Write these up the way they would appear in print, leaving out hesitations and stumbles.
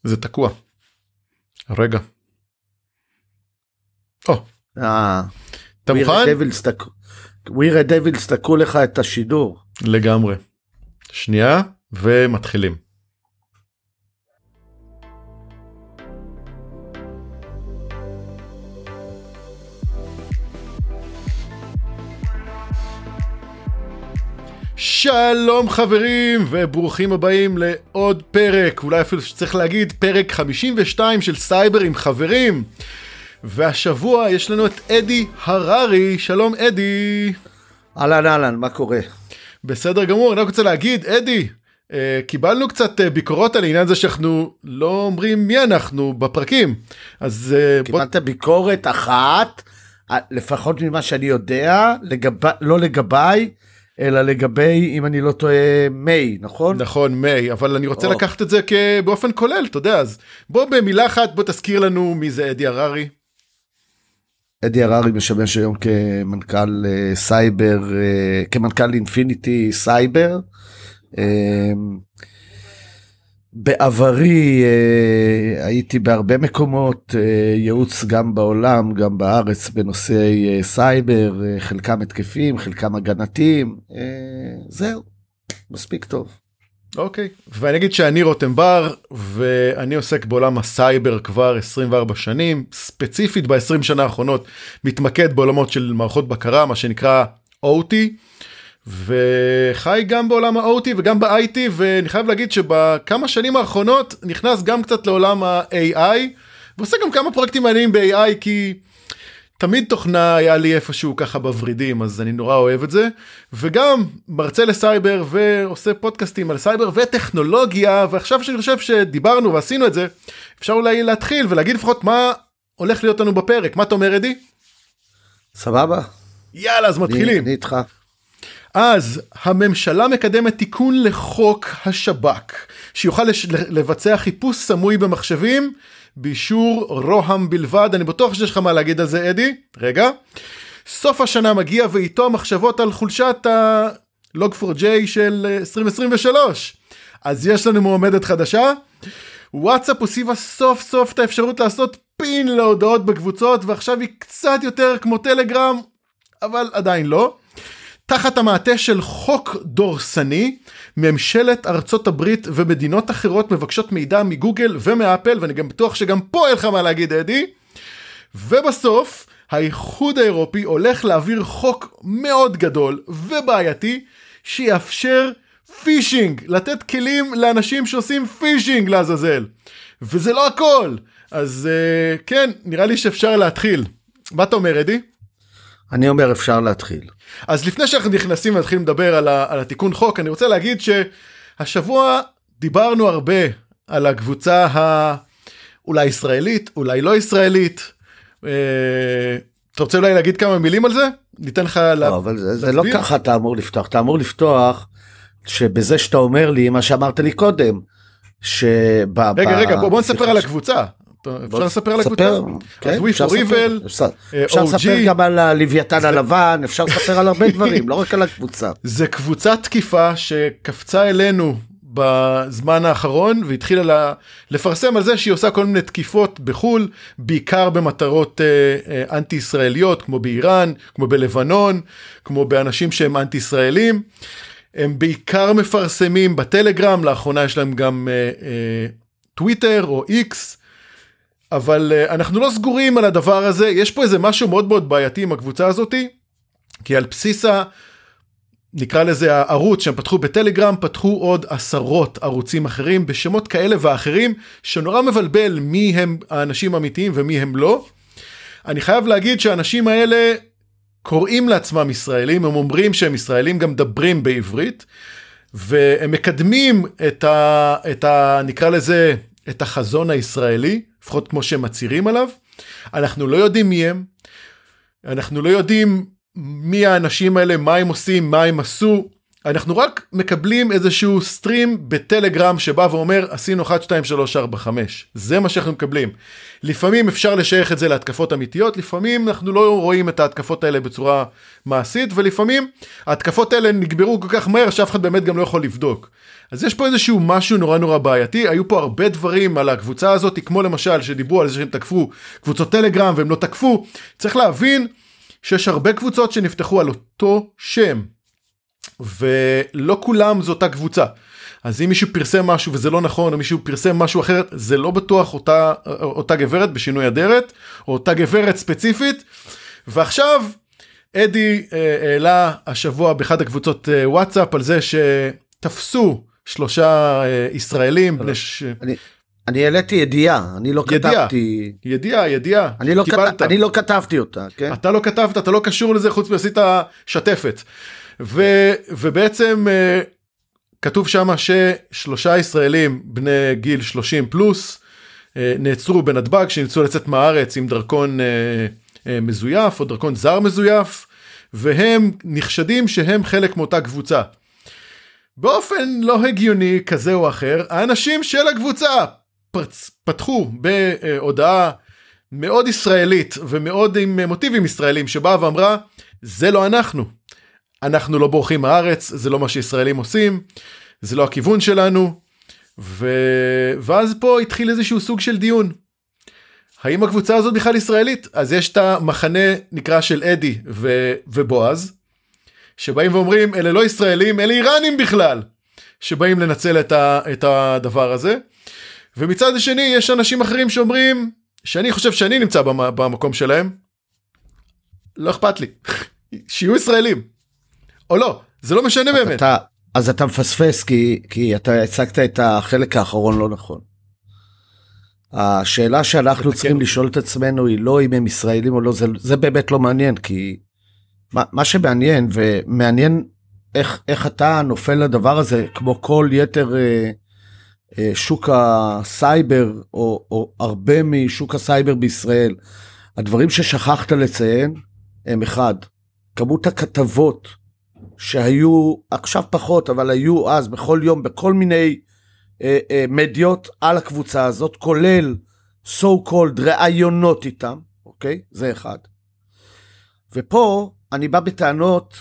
זה תקוע. רגע. אתה מוכן? ווירה דבילס תקעו לך את השידור. לגמרי. שנייה, ומתחילים. שלום חברים וברוכים הבאים לעוד פרק, אולי אפילו שצריך להגיד פרק 52 של סייבר עם חברים. והשבוע יש לנו את אדי הררי. שלום אדי. אהלן, מה קורה? בסדר גמור, אני רק רוצה להגיד אדי, קיבלנו קצת ביקורות על העניין הזה שאנחנו לא אומרים מי אנחנו בפרקים. אז קיבלת ביקורת אחת, לפחות ממה שאני יודע, לא לגביי, אלא לגבי, אם אני לא טועה, מי, נכון? נכון, מי, אבל אני רוצה לקחת את זה באופן כולל, אתה יודע, אז בוא במילה אחת, בוא תזכיר לנו מי זה אדי הררי. אדי הררי משמש היום כמנכ"ל סייבר, כמנכ"ל אינפיניטי סייבר. בעברי הייתי בהרבה מקומות, ייעוץ גם בעולם, גם בארץ בנושאי סייבר, חלקם התקפים, חלקם הגנתיים, זהו, מספיק טוב. אוקיי, ואני אגיד שאני רותם בר, ואני עוסק בעולם הסייבר כבר 24 שנים, ספציפית ב-20 שנה האחרונות, מתמקד בעולמות של מערכות בקרה, מה שנקרא OT, וחי גם בעולם ה-OT וגם ב-IT, ואני חייב להגיד שבכמה שנים האחרונות נכנס גם קצת לעולם ה-AI, ועושה גם כמה פרויקטים מעניינים ב-AI, כי תמיד תוכנה היה לי איפשהו ככה בוורידים, אז אני נורא אוהב את זה, וגם מרצה לסייבר ועושה פודקאסטים על סייבר וטכנולוגיה, ועכשיו שאני חושב שדיברנו ועשינו את זה, אפשר אולי להתחיל ולהגיד לפחות מה הולך להיות לנו בפרק. מה אתה אומר אדי? סבבה. יאללה, אז מתחילים. אני איתך. אז הממשלה מקדמת תיקון לחוק השב"כ, שיוכל לבצע חיפוש סמוי במחשבים, באישור רוה"מ בלבד. אני בטוח שיש לך מה להגיד על זה אדי. רגע. סוף השנה מגיע ואיתו המחשבות על חולשת ה-Log4j של 2023. אז יש לנו מועמדת חדשה. וואטסאפ הוסיפה סוף סוף את האפשרות לעשות פין להודעות בקבוצות, ועכשיו היא קצת יותר כמו טלגרם, אבל עדיין לא. תחת המעטה של חוק דורסני, ממשלת ארצות הברית ומדינות אחרות מבקשות מידע מגוגל ומאפל, ואני גם בטוח שגם פה אין לך מה להגיד אדי. ובסוף, האיחוד האירופי הולך להעביר חוק מאוד גדול ובעייתי, שיאפשר פישינג, לתת כלים לאנשים שעושים פישינג לעזאזל. וזה לא הכל. אז כן, נראה לי שאפשר להתחיל. מה אתה אומר אדי? אני אומר אפשר להתחיל. אז לפני שאנחנו נכנסים להתחיל לדבר על התיקון חוק, אני רוצה להגיד שהשבוע דיברנו הרבה על הקבוצה אולי ישראלית, אולי לא ישראלית. אתה רוצה אולי להגיד כמה מילים על זה? ניתן לך לא, אבל זה לא ככה אתה אמור לפתוח. אתה אמור לפתוח שבזה שאתה אומר לי, מה שאמרת לי קודם, רגע, בוא נספר על הקבוצה. אפשר לספר על הקבוצה? אז וויפוריבל, אפשר לספר גם על הלוויתן הלבן, אפשר לספר על הרבה דברים, לא רק על הקבוצה. זה קבוצת תקיפה שקפצה אלינו בזמן האחרון, והתחילה לפרסם על זה שהיא עושה כל מיני תקיפות בחול, בעיקר במטרות אנטי-ישראליות, כמו באיראן, כמו בלבנון, כמו באנשים שהם אנטי-ישראלים. הם בעיקר מפרסמים בטלגרם, לאחרונה יש להם גם טוויטר או איקס, אבל אנחנו לא סגורים על הדבר הזה. יש פה איזה משהו מאוד מאוד בעייתי עם הקבוצה הזאת, כי על בסיס נקרא לזה הערוץ שהם פתחו בטלגרם, פתחו עוד עשרות ערוצים אחרים, בשמות כאלה ואחרים, שנורא מבלבל מי הם האנשים האמיתיים ומי הם לא. אני חייב להגיד שהאנשים האלה קוראים לעצמם ישראלים, הם אומרים שהם ישראלים, גם מדברים בעברית, והם מקדמים נקרא לזה, את החזון הישראלי, לפחות כמו שהם מצהירים עליו. אנחנו לא יודעים מי הם, אנחנו לא יודעים מי האנשים האלה, מה הם עושים, מה הם עשו, אנחנו רק מקבלים איזשהו סטרים בטלגרם שבא ואומר, עשינו 1, 2, 3, 4, 5. זה מה שאנחנו מקבלים. לפעמים אפשר לשייך את זה להתקפות אמיתיות, לפעמים אנחנו לא רואים את ההתקפות האלה בצורה מעשית, ולפעמים ההתקפות האלה נגברו כל כך מהר, שאף אחד באמת גם לא יכול לבדוק. אז יש פה איזשהו משהו נורא נורא בעייתי, היו פה הרבה דברים על הקבוצה הזאת, כמו למשל שדיברו על זה שהם תקפו קבוצות טלגרם והם לא תקפו. צריך להבין שיש הרבה קבוצות שנפתחו על אותו שם. ולא כולם זו אותה קבוצה. אז אם מישהו פרסם משהו וזה לא נכון, או מישהו פרסם משהו אחרת, זה לא בטוח אותה גברת בשינוי אדרת, או אותה גברת ספציפית. ועכשיו, אדי העלה השבוע באחד הקבוצות וואטסאפ, על זה שתפסו 3 ישראלים. אני העליתי ידיעה, אני לא כתבתי. ידיעה. אני לא כתבתי אותה, כן? אתה לא כתבת, אתה לא קשור לזה, חוץ מעשית שתפת. ובעצם כתוב שם ש3 ישראלים בני גיל 30 פלוס נעצרו בנתב"ג, שניסו לצאת מהארץ עם דרכון מזויף או דרכון זר מזויף, והם נחשדים שהם חלק מאותה קבוצה. באופן לא הגיוני כזה או אחר, האנשים של הקבוצה פתחו בהודעה מאוד ישראלית ומאוד עם מוטיבים ישראלים, שבאה ואמרה, זה לא אנחנו לא בורחים מהארץ, זה לא מה שישראלים עושים, זה לא הכיוון שלנו, ואז פה התחיל איזשהו סוג של דיון. האם הקבוצה הזאת בכלל ישראלית? אז יש את המחנה נקרא של אדי ובועז, שבאים ואומרים, אלה לא ישראלים, אלה איראנים בכלל, שבאים לנצל את הדבר הזה. ומצד השני יש אנשים אחרים שאומרים, שאני חושב שאני נמצא במקום שלהם, לא אכפת לי, שיהיו ישראלים. או לא, זה לא משנה באמת. אז אתה מפספס, כי אתה הצגת את החלק האחרון לא נכון. השאלה שאנחנו צריכים לשאול את עצמנו היא לא אם הם ישראלים או לא, זה באמת לא מעניין, כי מה שמעניין, ומעניין איך אתה נופל לדבר הזה, כמו כל יתר שוק הסייבר, או הרבה משוק הסייבר בישראל, הדברים ששכחת לציין, הם אחד, כמות הכתבות, שהיו עכשיו פחות, אבל היו אז בכל יום, בכל מיני מדיות על הקבוצה הזאת, כולל so called ראיונות איתם, אוקיי? זה אחד. ופה אני בא בטענות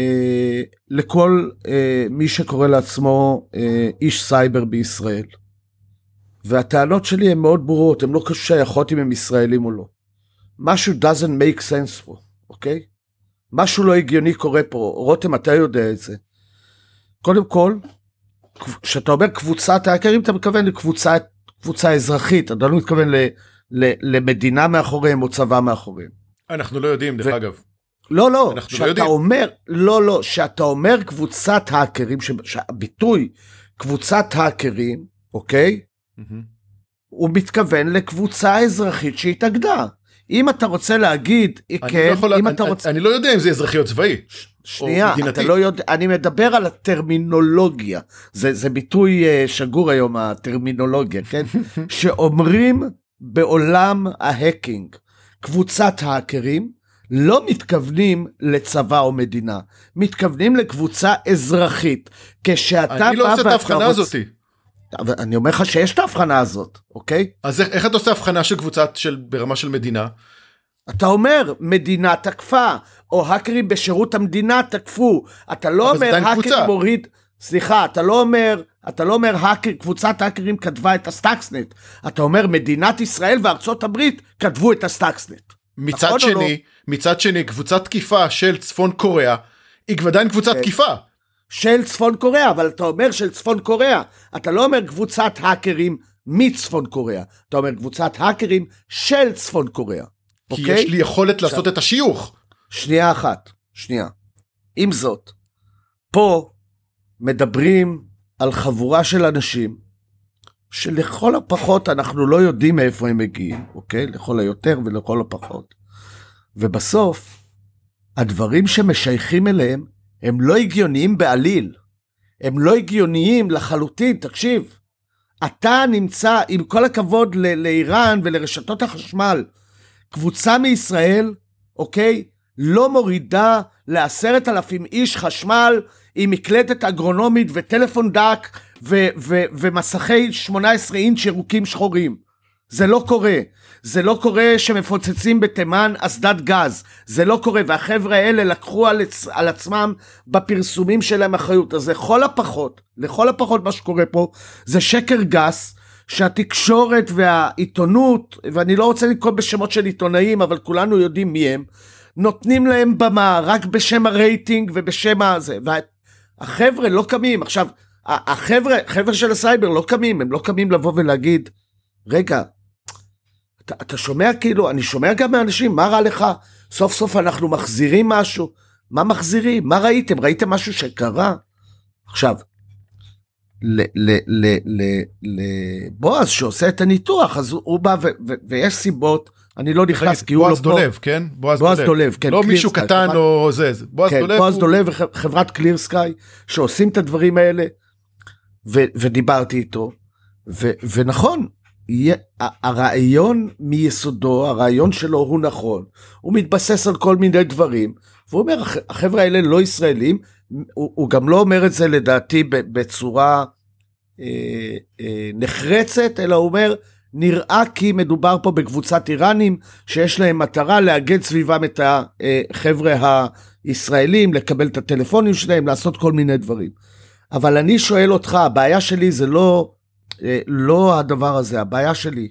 לכל מי שקורא לעצמו איש סייבר בישראל. והטענות שלי הן מאוד ברורות, הן לא שייכות אם הם ישראלים או לא. משהו doesn't make sense פה, אוקיי? משהו לא הגיוני קורה פה, רותם, אתה יודע את זה. קודם כל, כשאתה אומר קבוצת האקרים, אתה מתכוון לקבוצה אזרחית, אתה לא מתכוון למדינה מאחוריהם או צבא מאחוריהם. אנחנו לא יודעים, דרך אגב. לא, שאתה אומר קבוצת האקרים, שהביטוי קבוצת האקרים, אוקיי? הוא מתכוון לקבוצה אזרחית שהתאגדה. אם אתה רוצה להגיד, אני לא יודע אם זה אזרחי או צבאי. שנייה, אתה לא יודע, אני מדבר על הטרמינולוגיה, זה ביטוי שגור היום, הטרמינולוגיה, כן? שאומרים בעולם ההקינג, קבוצת האקרים, לא מתכוונים לצבא או מדינה, מתכוונים לקבוצה אזרחית, כשאתה אני לא עושה את ההבחנה הזאת. אני אומר לך שיש את ההבחנה הזאת, אוקיי? אז איך אתה עושה הבחנה של קבוצה ברמה של מדינה? אתה אומר, מדינה תקפה, או האקרים בשירות המדינה תקפו. אתה לא אומר, האקרים מוריד, סליחה, אתה לא אומר, קבוצת האקרים כתבה את הסטאקסנט. אתה אומר, מדינת ישראל וארצות הברית כתבו את הסטאקסנט. מצד שני, קבוצת תקיפה של צפון קוריאה, היא עדיין קבוצת תקיפה. של צפון קוריאה, אבל אתה אומר של צפון קוריאה. אתה לא אומר קבוצת האקרים מצפון קוריאה. אתה אומר קבוצת האקרים של צפון קוריאה. כי יש לי יכולת לעשות את השיוך. שנייה אחת, שנייה. עם זאת, פה מדברים על חבורה של אנשים, שלכל הפחות אנחנו לא יודעים מאיפה הם מגיעים, אוקיי? לכל היותר ולכל הפחות. ובסוף, הדברים שמשייכים אליהם, הם לא הגיוניים בעליל. הם לא הגיוניים לחלוטין, תקשיב. אתה נמצא, עם כל הכבוד לאיראן ולרשתות החשמל, קבוצה מישראל, אוקיי? לא מורידה ל10,000 איש חשמל עם מקלטת אגרונומית וטלפון דק ומסכי 18 אינץ' ירוקים שחורים. זה לא קורה. זה לא קורה שמפוצצים בתימן אסדת גז. זה לא קורה, והחבר'ה האלה לקחו על עצמם בפרסומים שלהם אחריות. אז לכל הפחות מה שקורה פה זה שקר גס, שהתקשורת והעיתונות, ואני לא רוצה לקרוא בשמות של עיתונאים, אבל כולנו יודעים מי הם, נותנים להם במה רק בשם הרייטינג ובשם הזה, והחבר'ה לא קמים. עכשיו, החבר'ה של הסייבר לא קמים, הם לא קמים לבוא ולהגיד, רגע, אתה שומע כאילו, אני שומע גם מאנשים, מה רע לך? סוף סוף אנחנו מחזירים משהו. מה מחזירים? מה ראיתם? ראיתם משהו שקרה? עכשיו, לבועז שעושה את הניתוח, אז הוא בא ויש סיבות, אני לא נכנס כי הוא לא פה. בועז דולב, כן? בועז דולב, כן. לא מישהו קטן או זה. בועז דולב וחברת קליר סקאי, שעושים את הדברים האלה, ודיברתי איתו, ונכון, הרעיון מיסודו, הרעיון שלו הוא נכון, הוא מתבסס על כל מיני דברים, והוא אומר, החבר'ה האלה לא ישראלים, הוא גם לא אומר את זה לדעתי בצורה נחרצת, אלא הוא אומר, נראה כי מדובר פה בקבוצת איראנים, שיש להם מטרה להגד סביבם את החבר'ה הישראלים, לקבל את הטלפונים שלהם, לעשות כל מיני דברים. אבל אני שואל אותך, הבעיה שלי זה לא הדבר הזה, הבעיה שלי,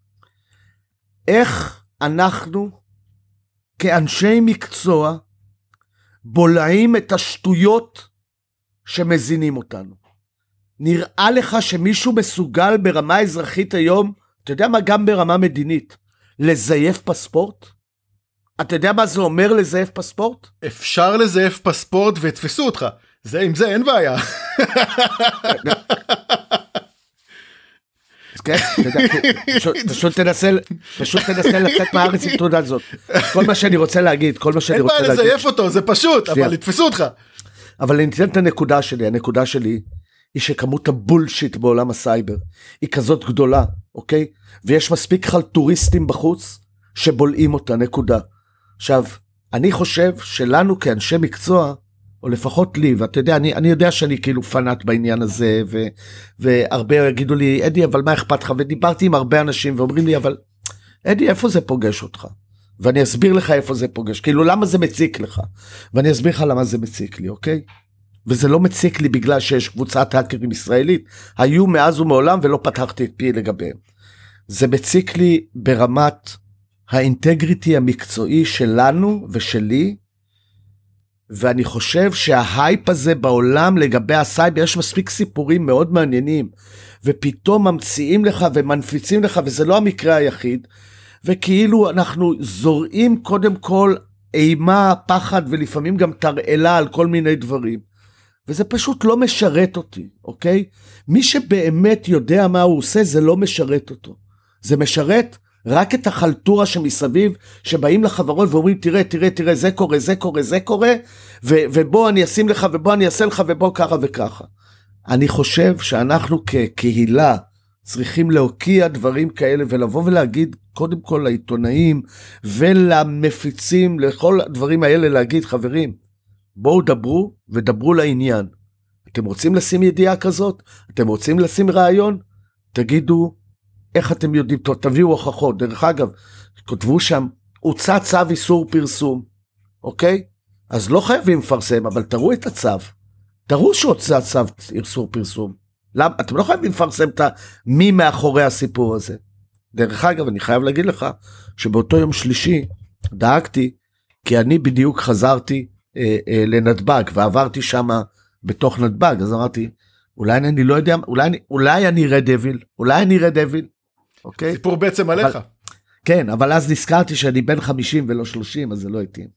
איך אנחנו כאנשי מקצוע בולעים את השטויות שמזינים אותנו. נראה לך שמישהו מסוגל ברמה אזרחית היום, אתה יודע מה, גם ברמה מדינית, לזייף פספורט? אתה יודע מה זה אומר לזייף פספורט? אפשר לזייף פספורט והתפסו אותך, עם זה אין בעיה. פשוט תנסה לצאת מהארץ עם תעודה הזאת. כל מה שאני רוצה להגיד, אין בעיה לזייף אותו, זה פשוט, אבל יתפסו אותך. אבל אני אתן את הנקודה שלי היא שכמות הבולשיט בעולם הסייבר היא כזאת גדולה, אוקיי? ויש מספיק חלטוריסטים בחוץ שבולעים אותה, נקודה. עכשיו, אני חושב שלנו כאנשי מקצוע, או לפחות לי, ואתה יודע, אני יודע שאני כאילו פנאט בעניין הזה, והרבה יגידו לי, אדי, אבל מה אכפת לך? ודיברתי עם הרבה אנשים ואומרים לי, אבל אדי, איפה זה פוגש אותך? ואני אסביר לך איפה זה פוגש, כאילו למה זה מציק לך? ואני אסביר לך למה זה מציק לי, אוקיי? וזה לא מציק לי בגלל שיש קבוצת האקרים ישראלית, היו מאז ומעולם ולא פתחתי את פי לגביהם. זה מציק לי ברמת האינטגריטי המקצועי שלנו ושלי, ואני חושב שההייפ הזה בעולם לגבי הסייבר, יש מספיק סיפורים מאוד מעניינים, ופתאום ממציאים לך ומנפיצים לך, וזה לא המקרה היחיד, וכאילו אנחנו זורעים קודם כל אימה, פחד, ולפעמים גם תרעלה על כל מיני דברים, וזה פשוט לא משרת אותי, אוקיי? מי שבאמת יודע מה הוא עושה, זה לא משרת אותו. זה משרת רק את החלטורה שמסביב, שבאים לחברות ואומרים, תראה, זה קורה, ובוא אני אשים לך, ובוא אני אעשה לך, ובוא ככה וככה. אני חושב שאנחנו כקהילה, צריכים להוקיע דברים כאלה, ולבוא ולהגיד, קודם כל לעיתונאים, ולמפיצים, לכל הדברים האלה להגיד, חברים, בואו דברו, ודברו לעניין. אתם רוצים לשים ידיעה כזאת? אתם רוצים לשים רעיון? תגידו, איך אתם יודעים? תביאו הוכחות. דרך אגב, כותבו שם, הוצא צו איסור פרסום, אוקיי? אז לא חייבים לפרסם, אבל תראו את הצו. תראו שהוצא צו איסור פרסום. למה? אתם לא חייבים לפרסם את מי מאחורי הסיפור הזה. דרך אגב, אני חייב להגיד לך, שבאותו יום שלישי, דאגתי, כי אני בדיוק חזרתי לנתב"ג, ועברתי שם בתוך נתב"ג, אז אמרתי, אולי אני לא יודע, אולי אני אראה דביל, אוקיי? סיפור בעצם עליך. כן, אבל אז נזכרתי שאני בן 50 ולא 30, אז זה לא התאים.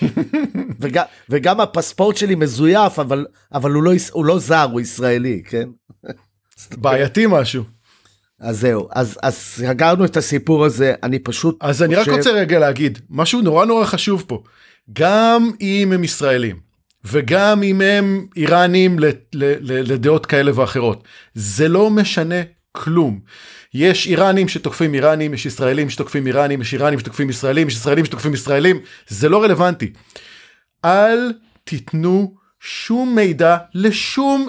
וגם הפספורט שלי מזויף, אבל הוא לא זר, הוא ישראלי, כן? בעייתי משהו. אז זהו, אז סגרנו את הסיפור הזה, אני פשוט אז אני רק רוצה רגע להגיד, משהו נורא חשוב פה, גם אם הם ישראלים, וגם אם הם איראנים לדעות כאלה ואחרות, זה לא משנה כלום. יש איראנים שתוקפים איראנים, יש ישראלים שתוקפים איראנים, יש איראנים שתוקפים ישראלים, יש ישראלים שתוקפים ישראלים, זה לא רלוונטי. אל תיתנו שום מידע לשום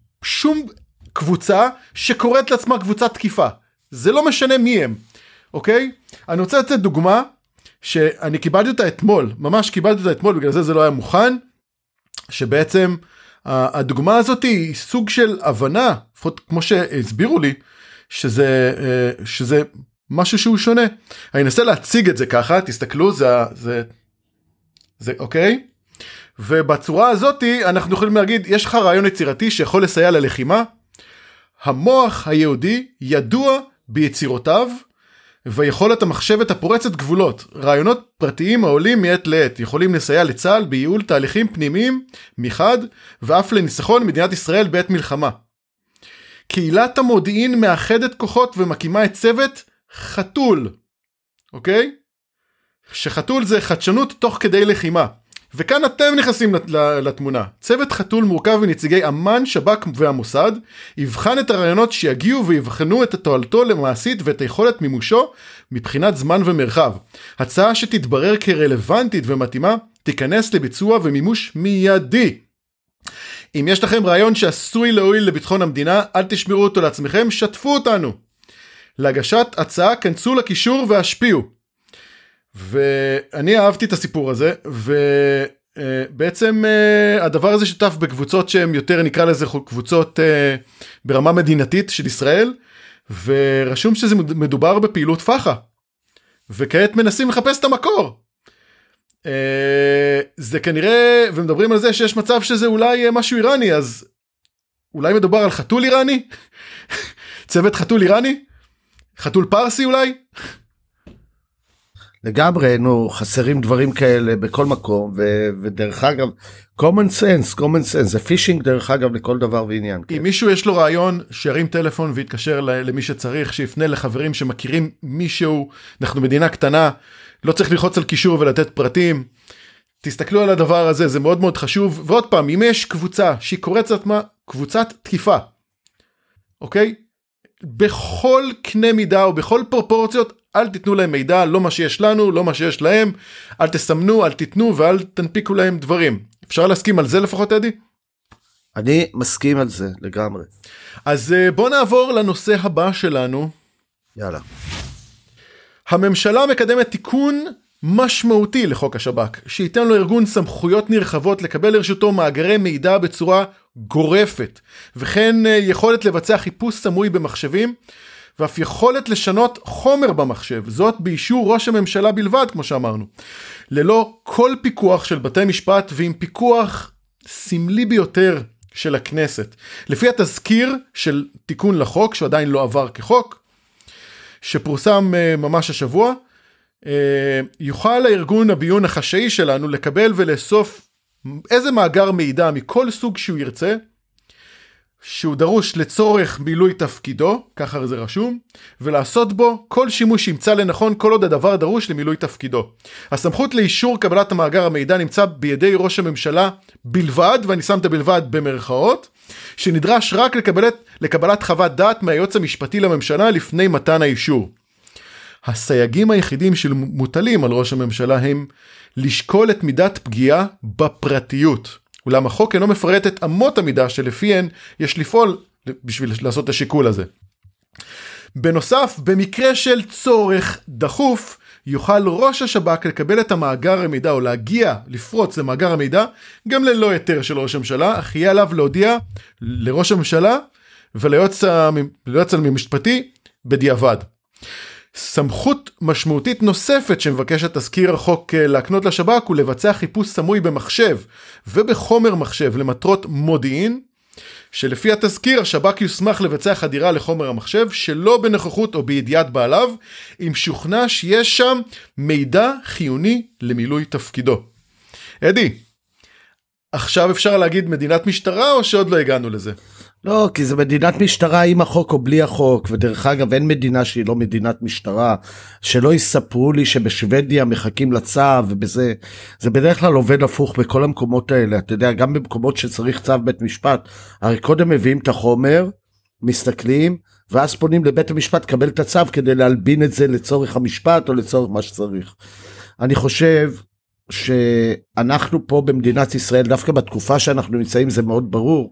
קבוצה שקוראת לעצמה קבוצת תקיפה. זה לא משנה מי הם, אוקיי? אני רוצה לתת דוגמה שאני קיבלתי אותה אתמול, ממש קיבלתי אותה אתמול, בגלל זה לא היה מוכן, שבעצם הדוגמה הזאת היא סוג של הבנה, לפחות כמו שהסבירו לי, שזה משהו שהוא שונה. אני אנסה להציג את זה ככה, תסתכלו, זה אוקיי? ובצורה הזאת אנחנו יכולים להגיד, יש לך רעיון יצירתי שיכול לסייע ללחימה, המוח היהודי ידוע ביצירותיו, ויכולת המחשבת הפורצת גבולות. רעיונות פרטיים העולים מעת לעת, יכולים לסייע לצה"ל בייעול תהליכים פנימיים מחד, ואף לניצחון מדינת ישראל בעת מלחמה. קהילת המודיעין מאחדת כוחות ומקימה את צוות חתול. אוקיי? שחתול זה חדשנות תוך כדי לחימה. וכאן אתם נכנסים לתמונה. צוות חתול מורכב מנציגי אמ"ן, שב"כ והמוסד, יבחן את הרעיונות שיגיעו ויבחנו את התועלתו למעשית ואת היכולת מימושו מבחינת זמן ומרחב. הצעה שתתברר כרלוונטית ומתאימה, תיכנס לביצוע ומימוש מיידי. אם יש לכם רעיון שעשוי להועיל לביטחון המדינה, אל תשמרו אותו לעצמכם, שתפו אותנו. להגשת הצעה, כנסו לקישור והשפיעו. ואני אהבתי את הסיפור הזה, ובעצם הדבר הזה שותף בקבוצות שהן יותר, נקרא לזה קבוצות ברמה מדינתית של ישראל, ורשום שזה מדובר בפעילות פחה, וכעת מנסים לחפש את המקור. זה כנראה, ומדברים על זה שיש מצב שזה אולי משהו איראני, אז אולי מדובר על חתול איראני? צוות חתול איראני? חתול פרסי אולי? לגמרי, חסרים דברים כאלה בכל מקום, ודרך אגב, common sense, זה פישינג דרך אגב לכל דבר ועניין. אם מישהו יש לו רעיון, שירים טלפון ויתקשר למי שצריך, שיפנה לחברים שמכירים מישהו, אנחנו מדינה קטנה, לא צריך ללחוץ על קישור ולתת פרטים, תסתכלו על הדבר הזה, זה מאוד מאוד חשוב, ועוד פעם, אם יש קבוצה שהיא קוראת לעצמה קבוצת תקיפה, אוקיי? בכל קנה מידה או בכל פרופורציות, אל תיתנו להם מידע, לא מה שיש לנו, לא מה שיש להם, אל תסמנו, אל תיתנו ואל תנפיקו להם דברים. אפשר להסכים על זה לפחות, אדי? אני מסכים על זה לגמרי. אז בוא נעבור לנושא הבא שלנו. יאללה. הממשלה מקדמת תיקון משמעותי לחוק השב"כ, שייתן לו ארגון סמכויות נרחבות לקבל לרשותו מאגרי מידע בצורה גורפת, וכן יכולת לבצע חיפוש סמוי במחשבים, ואף יכולת לשנות חומר במחשב, זאת באישור ראש הממשלה בלבד, כמו שאמרנו, ללא כל פיקוח של בתי משפט, ועם פיקוח סמלי ביותר של הכנסת. לפי התזכיר של תיקון לחוק, שעדיין לא עבר כחוק, שפורסם ממש השבוע, יוכל הארגון הביון החשאי שלנו לקבל ולאסוף איזה מאגר מידע מכל סוג שהוא ירצה, שהוא דרוש לצורך מילוי תפקידו, ככה זה רשום, ולעשות בו כל שימוש שימצא לנכון כל עוד הדבר דרוש למילוי תפקידו. הסמכות לאישור קבלת המאגר המידע נמצא בידי ראש הממשלה בלבד, ואני שם את הבלבד במרכאות, שנדרש רק לקבלת חוות דעת מהיועץ המשפטי לממשלה לפני מתן האישור. הסייגים היחידים שמוטלים על ראש הממשלה הם לשקול את מידת פגיעה בפרטיות. אולם החוק אינו מפרט את אמות המידה שלפיהן יש לפעול בשביל לעשות את השיקול הזה. בנוסף, במקרה של צורך דחוף, יוכל ראש השב"כ לקבל את המאגר המידע או להגיע לפרוץ למאגר המידע גם ללא היתר של ראש הממשלה, אך יהיה עליו להודיע לראש הממשלה וליועץ המשפטי בדיעבד. סמכות משמעותית נוספת שמבקשת תזכיר החוק להקנות לשב"כ הוא לבצע חיפוש סמוי במחשב ובחומר מחשב למטרות מודיעין, שלפי התזכיר השב"כ יוסמך לבצע חדירה לחומר המחשב שלא בנוכחות או בידיעת בעליו, אם שוכנע שיש שם מידע חיוני למילוי תפקידו. אדי, עכשיו אפשר להגיד מדינת משטרה או שעוד לא הגענו לזה? לא, כי זה מדינת משטרה עם החוק או בלי החוק, ודרך אגב אין מדינה שהיא לא מדינת משטרה, שלא יספרו לי שבשוודיה מחכים לצו, ובזה, זה בדרך כלל עובד הפוך בכל המקומות האלה, אתה יודע, גם במקומות שצריך צו בית משפט, הרי קודם מביאים את החומר, מסתכלים, ואז פונים לבית המשפט קבל את הצו כדי להלבין את זה לצורך המשפט או לצורך מה שצריך. אני חושב שאנחנו פה במדינת ישראל, דווקא בתקופה שאנחנו נמצאים, זה מאוד ברור.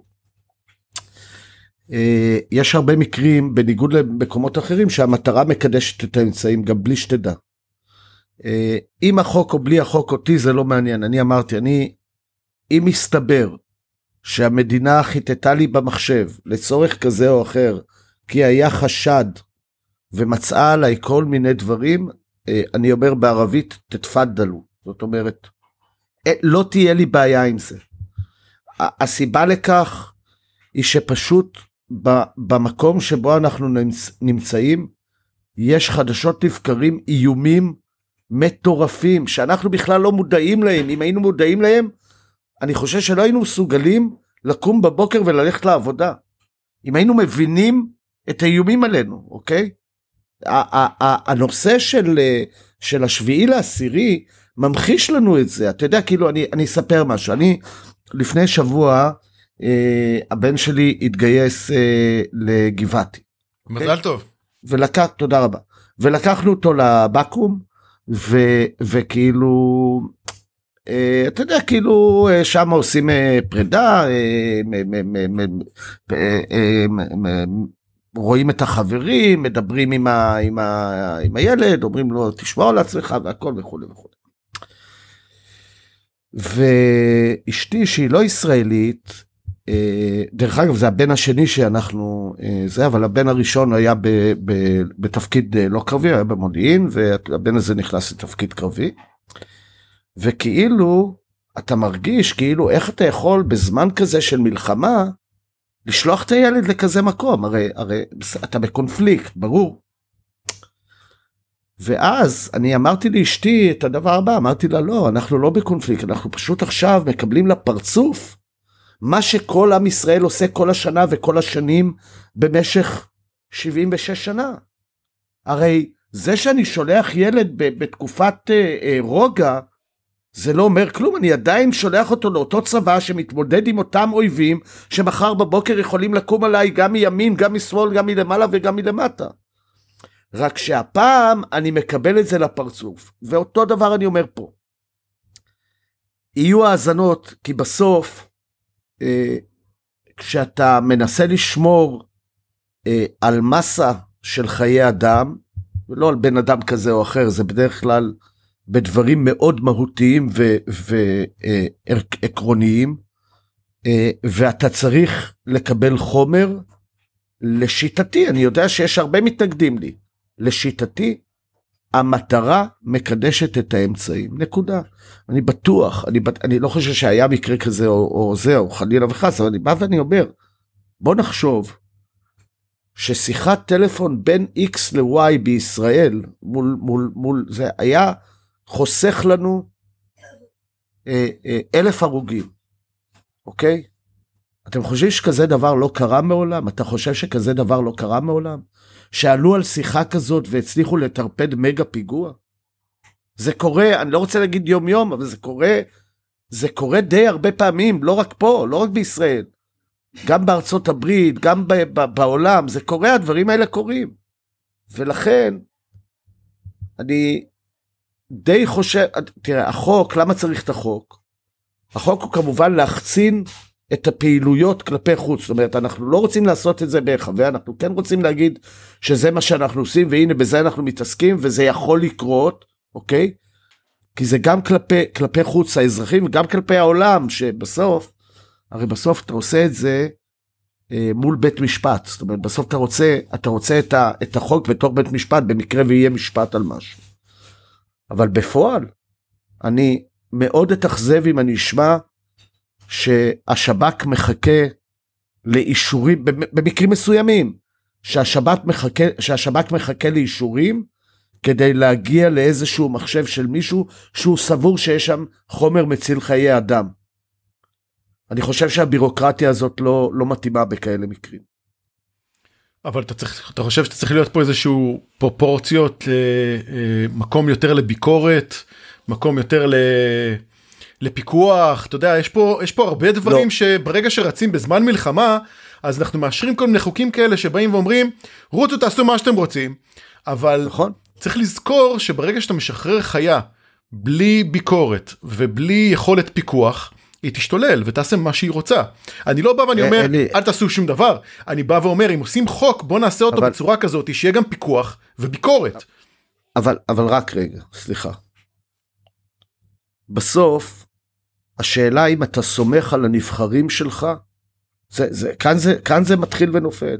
יש הרבה מקרים, בניגוד למקומות אחרים, שהמטרה מקדשת את האמצעים, גם בלי שתדע. עם החוק או בלי החוק, אותי זה לא מעניין. אני אמרתי, אם מסתבר שהמדינה חיטטה לי במחשב, לצורך כזה או אחר, כי היה חשד, ומצאה עליי כל מיני דברים, אני אומר בערבית, תתפדלו. זאת אומרת, לא תהיה לי בעיה עם זה. הסיבה לכך, היא שפשוט במקום שבו אנחנו נמצאים, יש חדשות לבקרים, איומים מטורפים, שאנחנו בכלל לא מודעים להם. אם היינו מודעים להם, אני חושב שלא היינו מסוגלים לקום בבוקר וללכת לעבודה. אם היינו מבינים את האיומים עלינו, אוקיי? הנושא של השביעי לעשירי, ממחיש לנו את זה. אתה יודע, כאילו, אני אספר משהו. לפני שבוע, הבן שלי התגייס לגבעתי. מזל טוב. תודה רבה. ולקחנו אותו לבקו"ם, וכאילו, אתה יודע, כאילו, שם עושים פרידה, רואים את החברים, מדברים עם הילד, אומרים לו, תשמור על עצמך, והכל וכו' וכו'. ואשתי שהיא לא ישראלית, דרך אגב זה הבן השני שאנחנו, אבל הבן הראשון היה בתפקיד לא קרבי, היה במודיעין, והבן הזה נכנס לתפקיד קרבי, וכאילו אתה מרגיש כאילו איך אתה יכול בזמן כזה של מלחמה, לשלוח את הילד לכזה מקום, הרי אתה בקונפליקט, ברור. ואז אני אמרתי לאשתי את הדבר הבא, אמרתי לה לא, אנחנו לא בקונפליקט, אנחנו פשוט עכשיו מקבלים לפרצוף, מה שכל עם ישראל עושה כל השנה וכל השנים במשך 76 שנה. הרי זה שאני שולח ילד בתקופת רוגע, זה לא אומר כלום, אני עדיין שולח אותו לאותו צבא שמתמודד עם אותם אויבים, שמחר בבוקר יכולים לקום עליי גם מימין, גם משמאל, גם מלמעלה וגם מלמטה. רק שהפעם אני מקבל את זה לפרצוף, ואותו דבר אני אומר פה. יהיו האזנות, כי בסוף, כשאתה מנסה לשמור על מסה של חיי אדם, ולא על בן אדם כזה או אחר, זה בדרך כלל בדברים מאוד מהותיים ועקרוניים, ואתה צריך לקבל חומר, לשיטתי, אני יודע שיש הרבה מתנגדים לי, לשיטתי, המטרה מקדשת את האמצעים, נקודה. אני בטוח, אני לא חושב שהיה מקרה כזה או זה, או חלילה וחס, אבל אני בא ואני אומר, בוא נחשוב, ששיחת טלפון בין X ל-Y בישראל, מול זה היה חוסך לנו 1,000 הרוגים, אוקיי? אתם חושבים שכזה דבר לא קרה מעולם? אתה חושב שכזה דבר לא קרה מעולם? שעלו על שיחה כזאת והצליחו לטרפד מגה פיגוע? זה קורה, אני לא רוצה להגיד יום יום, אבל זה קורה די הרבה פעמים, לא רק פה, לא רק בישראל. גם בארצות הברית, גם בעולם, זה קורה, הדברים האלה קורים. ולכן, אני די חושב, תראה, החוק, למה צריך את החוק? החוק הוא כמובן להחצין את הפעילויות כלפי חוץ, זאת אומרת, אנחנו לא רוצים לעשות את זה בהיחווה, אנחנו כן רוצים להגיד שזה מה שאנחנו עושים, והנה בזה אנחנו מתעסקים, וזה יכול לקרות, אוקיי? כי זה גם כלפי חוץ האזרחים, וגם כלפי העולם, שבסוף, הרי בסוף אתה עושה את זה מול בית משפט, זאת אומרת, בסוף אתה רוצה את החוק בתור בית משפט, במקרה ויהיה משפט על משהו. אבל בפועל, אני מאוד אתאכזב אם אני אשמע, שהשב"כ מחכה לאישורים, במקרים מסוימים, שהשב"כ מחכה לאישורים, כדי להגיע לאיזשהו מחשב של מישהו, שהוא סבור שיש שם חומר מציל חיי אדם. אני חושב שהבירוקרטיה הזאת לא מתאימה בכאלה מקרים. אבל אתה חושב שאתה צריך להיות פה איזשהו פרופורציות, מקום יותר לביקורת, מקום יותר לפיקוח, אתה יודע, יש פה הרבה דברים שברגע שרצים בזמן מלחמה, אז אנחנו מאשרים כל מיני חוקים כאלה שבאים ואומרים, רוצו תעשו מה שאתם רוצים, אבל נכון. צריך לזכור שברגע שאתה משחרר חיה, בלי ביקורת ובלי יכולת פיקוח, היא תשתולל ותעשה מה שהיא רוצה. אני לא בא ואני אומר, אל תעשו שום דבר. אני בא ואומר, אם עושים חוק, בוא נעשה אותו בצורה כזאת, שיהיה גם פיקוח וביקורת. אבל רק רגע, סליחה. בסוף, השאלה אם אתה סומך על הנבחרים שלך, כאן זה מתחיל ונופל.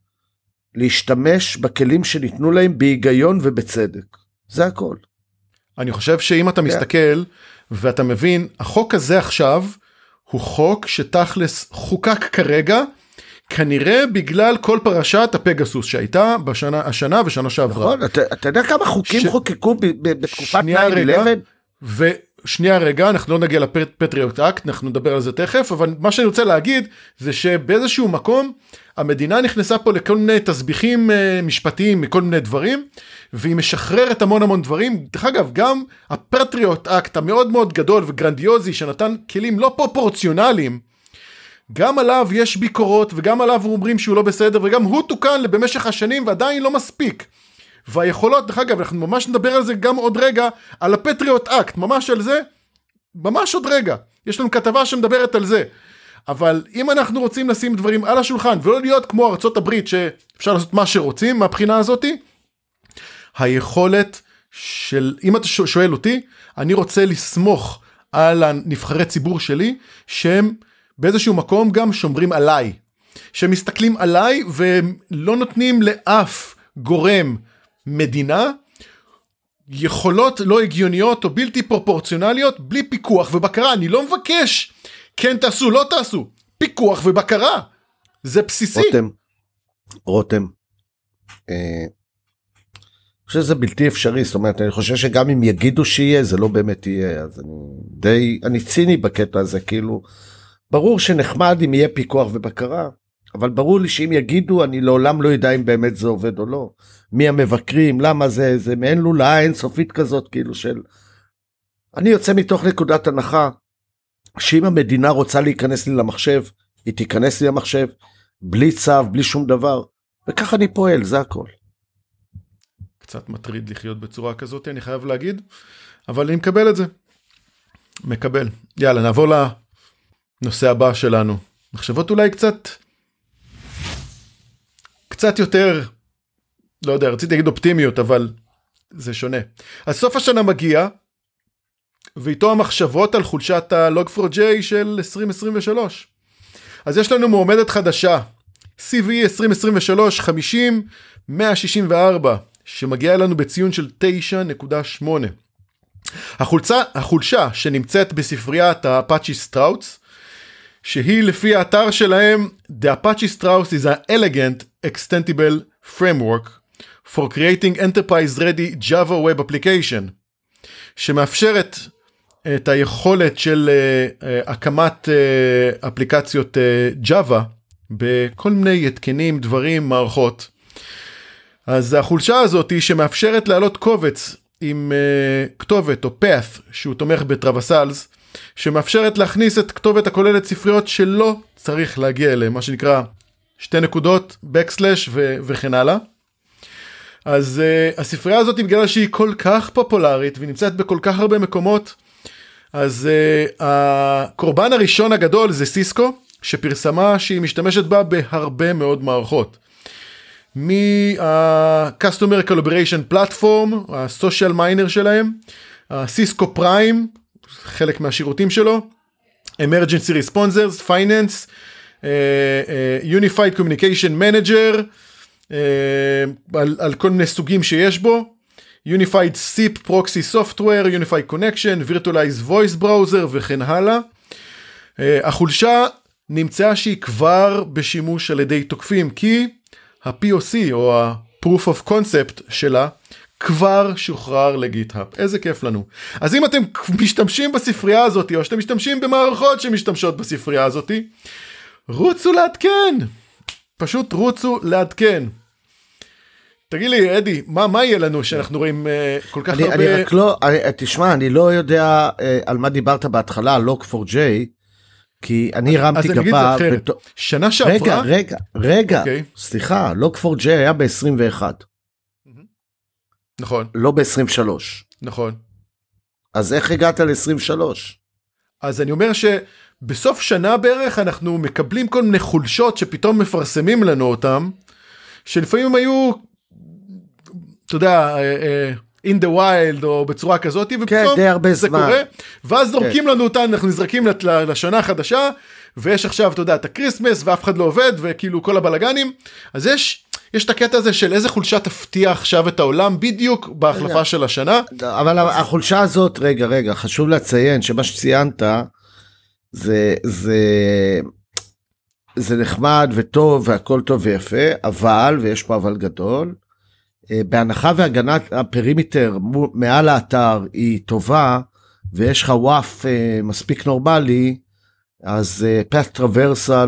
להשתמש בכלים שניתנו להם בהיגיון ובצדק. זה הכל. אני חושב שאם אתה מסתכל ואתה מבין, החוק הזה עכשיו הוא חוק שתכלס חוקק כרגע, כנראה בגלל כל פרשת הפגסוס שהייתה השנה ושנה שעברה. נכון, אתה יודע כמה חוקים חוקקו בתקופת 9/11? שנייה רגע, אנחנו לא נגיע לפטריוט אקט, אנחנו נדבר על זה תכף, אבל מה שאני רוצה להגיד, זה שבאיזשהו מקום, המדינה נכנסה פה לכל מיני תסביכים משפטיים, מכל מיני דברים, והיא משחררת המון דברים. דרך אגב, גם הפטריוט אקט המאוד מאוד גדול וגרנדיוזי, שנתן כלים לא פרופורציונליים, גם עליו יש ביקורות, וגם עליו אומרים שהוא לא בסדר, וגם הוא תוקן במשך השנים, ועדיין לא מספיק. והיכולות, דרך אגב, אנחנו ממש נדבר על זה גם עוד רגע, על הפטריוט אקט, ממש על זה, ממש עוד רגע. יש לנו כתבה שמדברת על זה. אבל אם אנחנו רוצים לשים דברים על השולחן, ולא להיות כמו ארצות הברית, שאפשר לעשות מה שרוצים מהבחינה הזאת, היכולת של, אם אתה שואל אותי, אני רוצה לסמוך על הנבחרי ציבור שלי, שהם באיזשהו מקום גם שומרים עליי. שהם מסתכלים עליי, ולא נותנים לאף גורם מדינה, יכולות לא הגיוניות או בלתי פרופורציונליות, בלי פיקוח ובקרה. אני לא מבקש, כן תעשו, לא תעשו. פיקוח ובקרה. זה בסיסי. רותם. אני חושב שזה בלתי אפשרי, זאת אומרת, אני חושב שגם אם יגידו שיהיה, זה לא באמת יהיה, אז אני ציני בקטע הזה, כאילו, ברור שנחמד אם יהיה פיקוח ובקרה, אבל ברור לי שאם יגידו, אני לעולם לא יודע אם באמת זה עובד או לא. מי המבקרים, למה זה מעין לולה אינסופית כזאת, כאילו של... אני יוצא מתוך נקודת הנחה, שאם המדינה רוצה להיכנס לי למחשב, היא תיכנס לי למחשב, בלי צו, בלי שום דבר, וככה אני פועל, זה הכל. קצת מטריד לחיות בצורה כזאת, אני חייב להגיד, אבל אני מקבל את זה. מקבל. יאללה, נעבור לנושא הבא שלנו. מחשבות אולי קצת יותר, לא יודע, רציתי להגיד אופטימיות, אבל זה שונה. אז סוף השנה מגיע, ואיתו המחשבות על חולשת ה-Log4j של 2023. אז יש לנו מועמדת חדשה, CV 2023 50-164, שמגיעה לנו בציון של 9.8. החולשה שנמצאת בספריית האפאצ'י סטראוס, שהיא לפי האתר שלהם, The Apache Strauss is an elegant extensible framework for creating enterprise-ready Java web application, שמאפשרת את היכולת של הקמת אפליקציות Java בכל מיני התקנים, דברים, מערכות. אז החולשה הזאת היא שמאפשרת להעלות קובץ עם כתובת או path שהוא תומך בטרווסלס, שמאפשרת להכניס את כתובת הכוללת ספריות שלא צריך להגיע אליהם, מה שנקרא 2 נקודות, backslash וכן הלאה. אז הספרייה הזאת בגלל שהיא כל כך פופולרית ונמצאת בכל כך הרבה מקומות, אז הקורבן הראשון הגדול זה סיסקו, שפרסמה שהיא משתמשת בה בהרבה מאוד מערכות. מה-Customer Collaboration Platform, ה-Social Miner שלהם, סיסקו פריים, חלק מהשירותים שלו, Emergency Responders, Finance, Unified Communication Manager, על כל מיני סוגים שיש בו, Unified SIP Proxy Software, Unified Connection, Virtualized Voice Browser וכן הלאה. החולשה נמצאה שהיא כבר בשימוש על ידי תוקפים, כי ה-POC או ה-Proof of Concept שלה כבר שוחרר לגיט-האב. איזה כיף לנו. אז אם אתם משתמשים בספרייה הזאת, או שאתם משתמשים במערכות שמשתמשות בספרייה הזאת, רוצו לעדכן. פשוט רוצו לעדכן. תגיד לי, אדי, מה יהיה לנו שאנחנו רואים כל כך הרבה... אני רק לא, תשמע, אני לא יודע על מה דיברת בהתחלה, Log4j, כי אני הרמתי גבה. שנה שעברה? רגע, סליחה, Log4j היה ב-21. נכון. לא ב-23. נכון. אז איך הגעת ל-23? אז אני אומר שבסוף שנה בערך אנחנו מקבלים כל מיני חולשות שפתאום מפרסמים לנו אותם, שלפעמים הם היו, אתה יודע, in the wild או בצורה כזאת, ופתאום זה קורה, ואז זורקים לנו אותם, אנחנו נזרקים לשנה החדשה, ויש עכשיו, אתה יודע, את הקריסמס, ואף אחד לא עובד, וכאילו כל הבלגנים, אז יש את הקטע הזה של איזה חולשה תפתיע עכשיו את העולם, בדיוק בהחלפה של השנה. אבל החולשה הזאת, רגע, חשוב לציין שמה שציינת, זה נחמד וטוב, והכל טוב ויפה, אבל, ויש פה אבל גדול, בהנחה והגנת הפרימיטר מעל האתר היא טובה, ויש לך וואף מספיק נורמלי, אז path traversal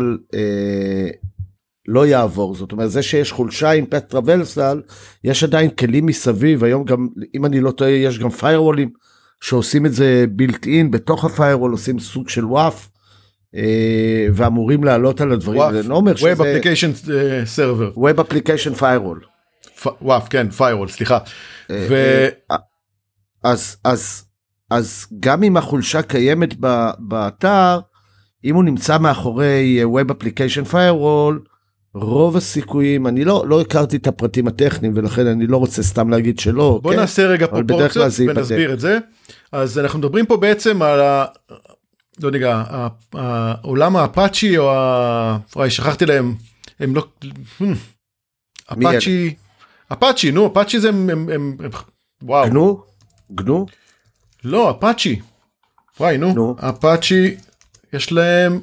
לא יעבור. זאת אומרת, זה שיש חולשה עם path traversal, יש עדיין כלים מסביב, היום גם, אם אני לא טועה, יש גם firewall'ים, שעושים את זה built in, בתוך ה-firewall עושים סוג של וואף, ואמורים לעלות על הדברים. Web Application Server. Web Application Firewall. וואף, כן, firewall, סליחה. אז גם אם החולשה קיימת באתר, אם הוא נמצא מאחורי Web Application Firewall, רוב הסיכויים, אני לא הכרתי את הפרטים הטכניים, ולכן אני לא רוצה סתם להגיד שלא. בוא נעשה רגע פרופורציות ונסביר את זה. אז אנחנו מדברים פה בעצם על לא יודע, העולם האפאצ'י, או שכחתי להם, הם לא, אפאצ'י, נו, אפאצ'י זה, וואו. גנו? לא, אפאצ'י. וואי, נו. אפאצ'י, יש להם,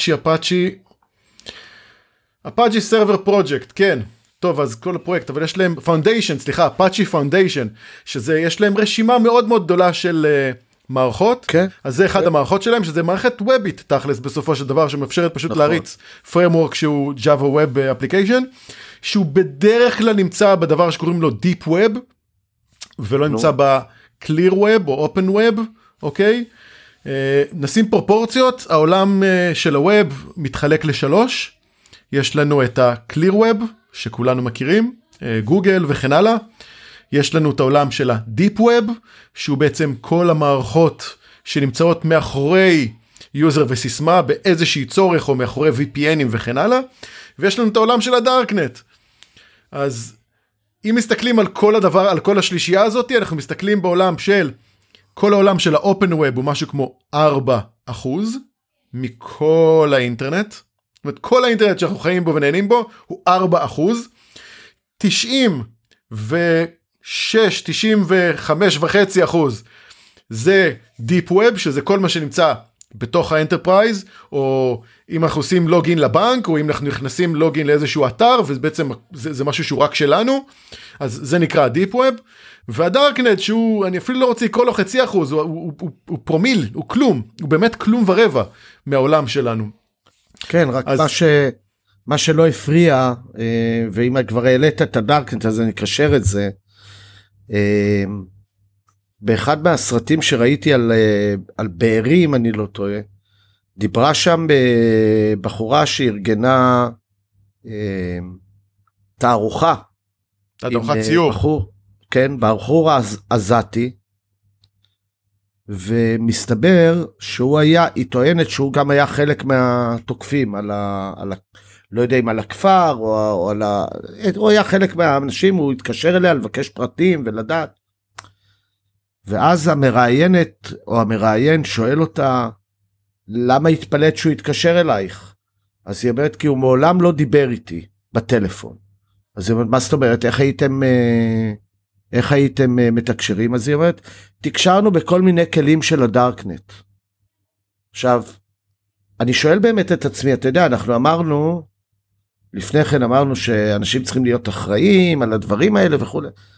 אפאצ'י סרבר פרויקט, כן. טוב, אז כל הפרויקט, אבל יש להם פאונדיישן, סליחה, אפאצ'י פאונדיישן, שזה, יש להם רשימה מאוד מאוד גדולה של מערכות. כן. אז זה אחד המערכות שלהם, שזה מערכת וובית, תכלס, בסופו של דבר, שמאפשרת פשוט להריץ framework שהוא Java Web Application, שהוא בדרך כלל נמצא בדבר שקוראים לו Deep Web, ולא נמצא ב-Clear Web או Open Web, אוקיי? נשים פרופורציות, העולם של הווב מתחלק לשלוש, יש לנו את ה-Clear Web, שכולנו מכירים, גוגל וכן הלאה, יש לנו את העולם של ה-Deep Web, שהוא בעצם כל המערכות שנמצאות מאחורי יוזר וסיסמה, באיזושהי צורך או מאחורי VPN'ים וכן הלאה, ויש לנו את העולם של ה-Darknet. אז אם מסתכלים על כל הדבר, על כל השלישייה הזאת, אנחנו מסתכלים בעולם של, כל העולם של ה-Open Web הוא משהו כמו 4% מכל האינטרנט, זאת אומרת, כל האינטרנט שאנחנו חיים בו ונהנים בו, הוא 4%, 95.5% זה Deep Web, שזה כל מה שנמצא בתוך האנטרפרייז, או אם אנחנו עושים לוגין לבנק, או אם אנחנו נכנסים לוגין לאיזשהו אתר, ובעצם זה משהו שהוא רק שלנו, אז זה נקרא Deep Web, והדארקנט שהוא, אני אפילו לא רוצה לקרוא לו 0.5%, הוא פרומיל, הוא כלום, הוא באמת כלום ורבע מהעולם שלנו. כן, רק מה שלא הפריע, ואם כבר העלית את הדארקנט, אז אני אקשר את זה, באחד מהסרטים שראיתי על בערים, אני לא טועה, דיברה שם בחורה שארגנה תערוכה. תערוכת ציור. כן, בחור עזתי, ומסתבר שהוא היה, היא טוענת שהוא גם היה חלק מהתוקפים, לא יודע אם על הכפר, הוא היה חלק מהאנשים, הוא התקשר אליה לבקש פרטים ולדעת. ואז המראיינת או המראיין שואל אותה, למה התפלאת שהוא התקשר אלייך? אז היא אומרת, כי הוא מעולם לא דיבר איתי בטלפון. אז היא אומרת, מה זאת אומרת, איך הייתם מתקשרים? אז היא אומרת, תקשרנו בכל מיני כלים של הדארקנט. עכשיו, אני שואל באמת את עצמי, אתה יודע, אנחנו אמרנו, לפני כן אמרנו שאנשים צריכים להיות אחראים על הדברים האלה וכו'.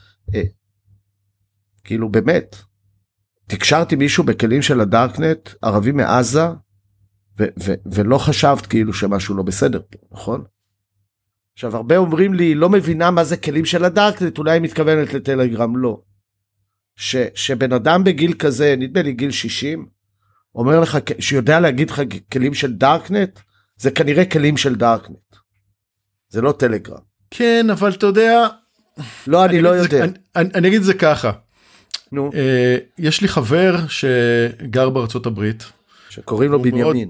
כאילו באמת, תקשרתי מישהו בכלים של הדארקנט, ערבי מעזה, ולא חשבת כאילו שמשהו לא בסדר פה, נכון? עכשיו, הרבה אומרים לי, לא מבינה מה זה כלים של הדארקנט, אולי היא מתכוונת לטלגרם, לא. שבן אדם בגיל כזה, נדמה לי גיל 60, אומר לך, שיודע להגיד לך כלים של דארקנט, זה כנראה כלים של דארקנט. זה לא טלגרם. כן, אבל אתה יודע... לא, אני לא יודע. אני אגיד את זה ככה. נו. יש לי חבר שגר בארצות הברית. שקוראים לו בנימין.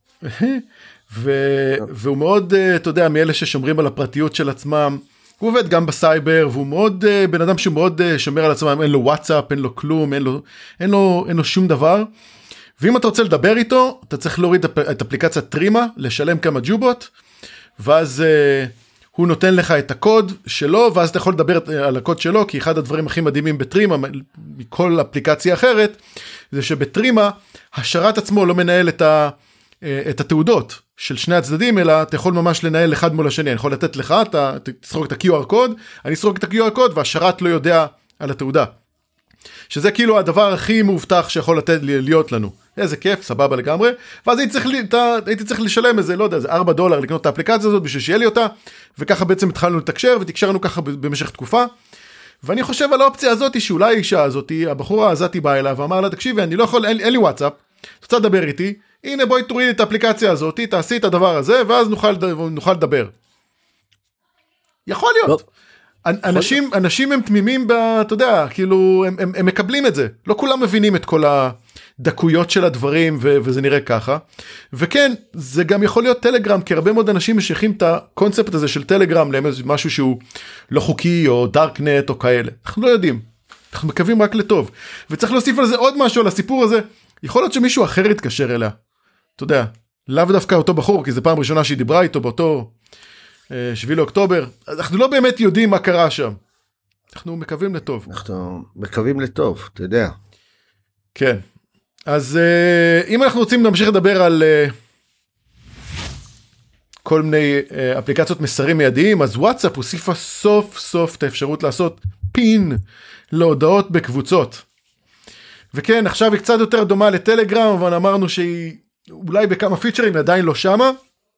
והוא מאוד, אתה יודע, מאלה ששומרים על הפרטיות של עצמם. הוא עובד גם בסייבר, והוא מאוד, בן אדם שמאוד שומר על עצמם, אין לו וואטסאפ, אין לו כלום, אין לו שום דבר. ואם אתה רוצה לדבר איתו, אתה צריך להוריד את אפליקציית טרימה, לשלם כמה ג'ובות, ואז הוא נותן לך את הקוד שלו, ואז אתה יכול לדבר על הקוד שלו, כי אחד הדברים הכי מדהימים בטרימה, מכל אפליקציה אחרת, זה שבטרימה, השרת עצמו לא מנהל את התעודות של שני הצדדים, אלא אתה יכול ממש לנהל אחד מול השני, אני יכול לתת לך, אתה תסרוק את ה-QR קוד, אני אסרוק את ה-QR קוד, והשרת לא יודע על התעודה. שזה כאילו הדבר הכי מאובטח שיכול לתת להיות לנו. איזה כיף, סבבה לגמרי. ואז הייתי צריך לשלם איזה, לא יודע, איזה $4 לקנות את האפליקציה הזאת, בשביל שיהיה לי אותה, וככה בעצם התחלנו לתקשר, ותקשרנו ככה במשך תקופה. ואני חושב על האופציה הזאת, שאולי האישה הזאת, הבחורה הזאת באה אליו, ואמר לה, תקשיבי, אני לא יכול, אין לי וואטסאפ, רוצה לדבר איתי, הנה בואי תורידי את האפליקציה הזאת, תעשי את הדבר הזה, ואז נוכל לדבר. יכול להיות. אנשים הם תמימים, אתה יודע, כאילו, הם מקבלים את זה. לא כולם מבינים את כל הדקויות של הדברים, וזה נראה ככה. וכן, זה גם יכול להיות טלגרם, כי הרבה מאוד אנשים משייכים את הקונספט הזה של טלגרם, למשהו שהוא לא חוקי, או דארקנט, או כאלה. אנחנו לא יודעים. אנחנו מקווים רק לטוב. וצריך להוסיף על זה עוד משהו, על הסיפור הזה. יכול להיות שמישהו אחר יתקשר אליה. אתה יודע, לאו דווקא אותו בחור, כי זו פעם ראשונה שהיא דיברה איתו באותו 7 לאוקטובר. אנחנו לא באמת יודעים מה קרה שם. אנחנו מקווים לטוב. אנחנו מקווים לטוב, אתה יודע. כן. אז אם אנחנו רוצים להמשיך לדבר על כל מיני אפליקציות מסרים מיידיים, אז וואטסאפ הוסיפה סוף סוף את האפשרות לעשות פין להודעות בקבוצות. וכן, עכשיו היא קצת יותר דומה לטלגרם, אבל אמרנו שהיא אולי בכמה פיצ'רים עדיין לא שמה.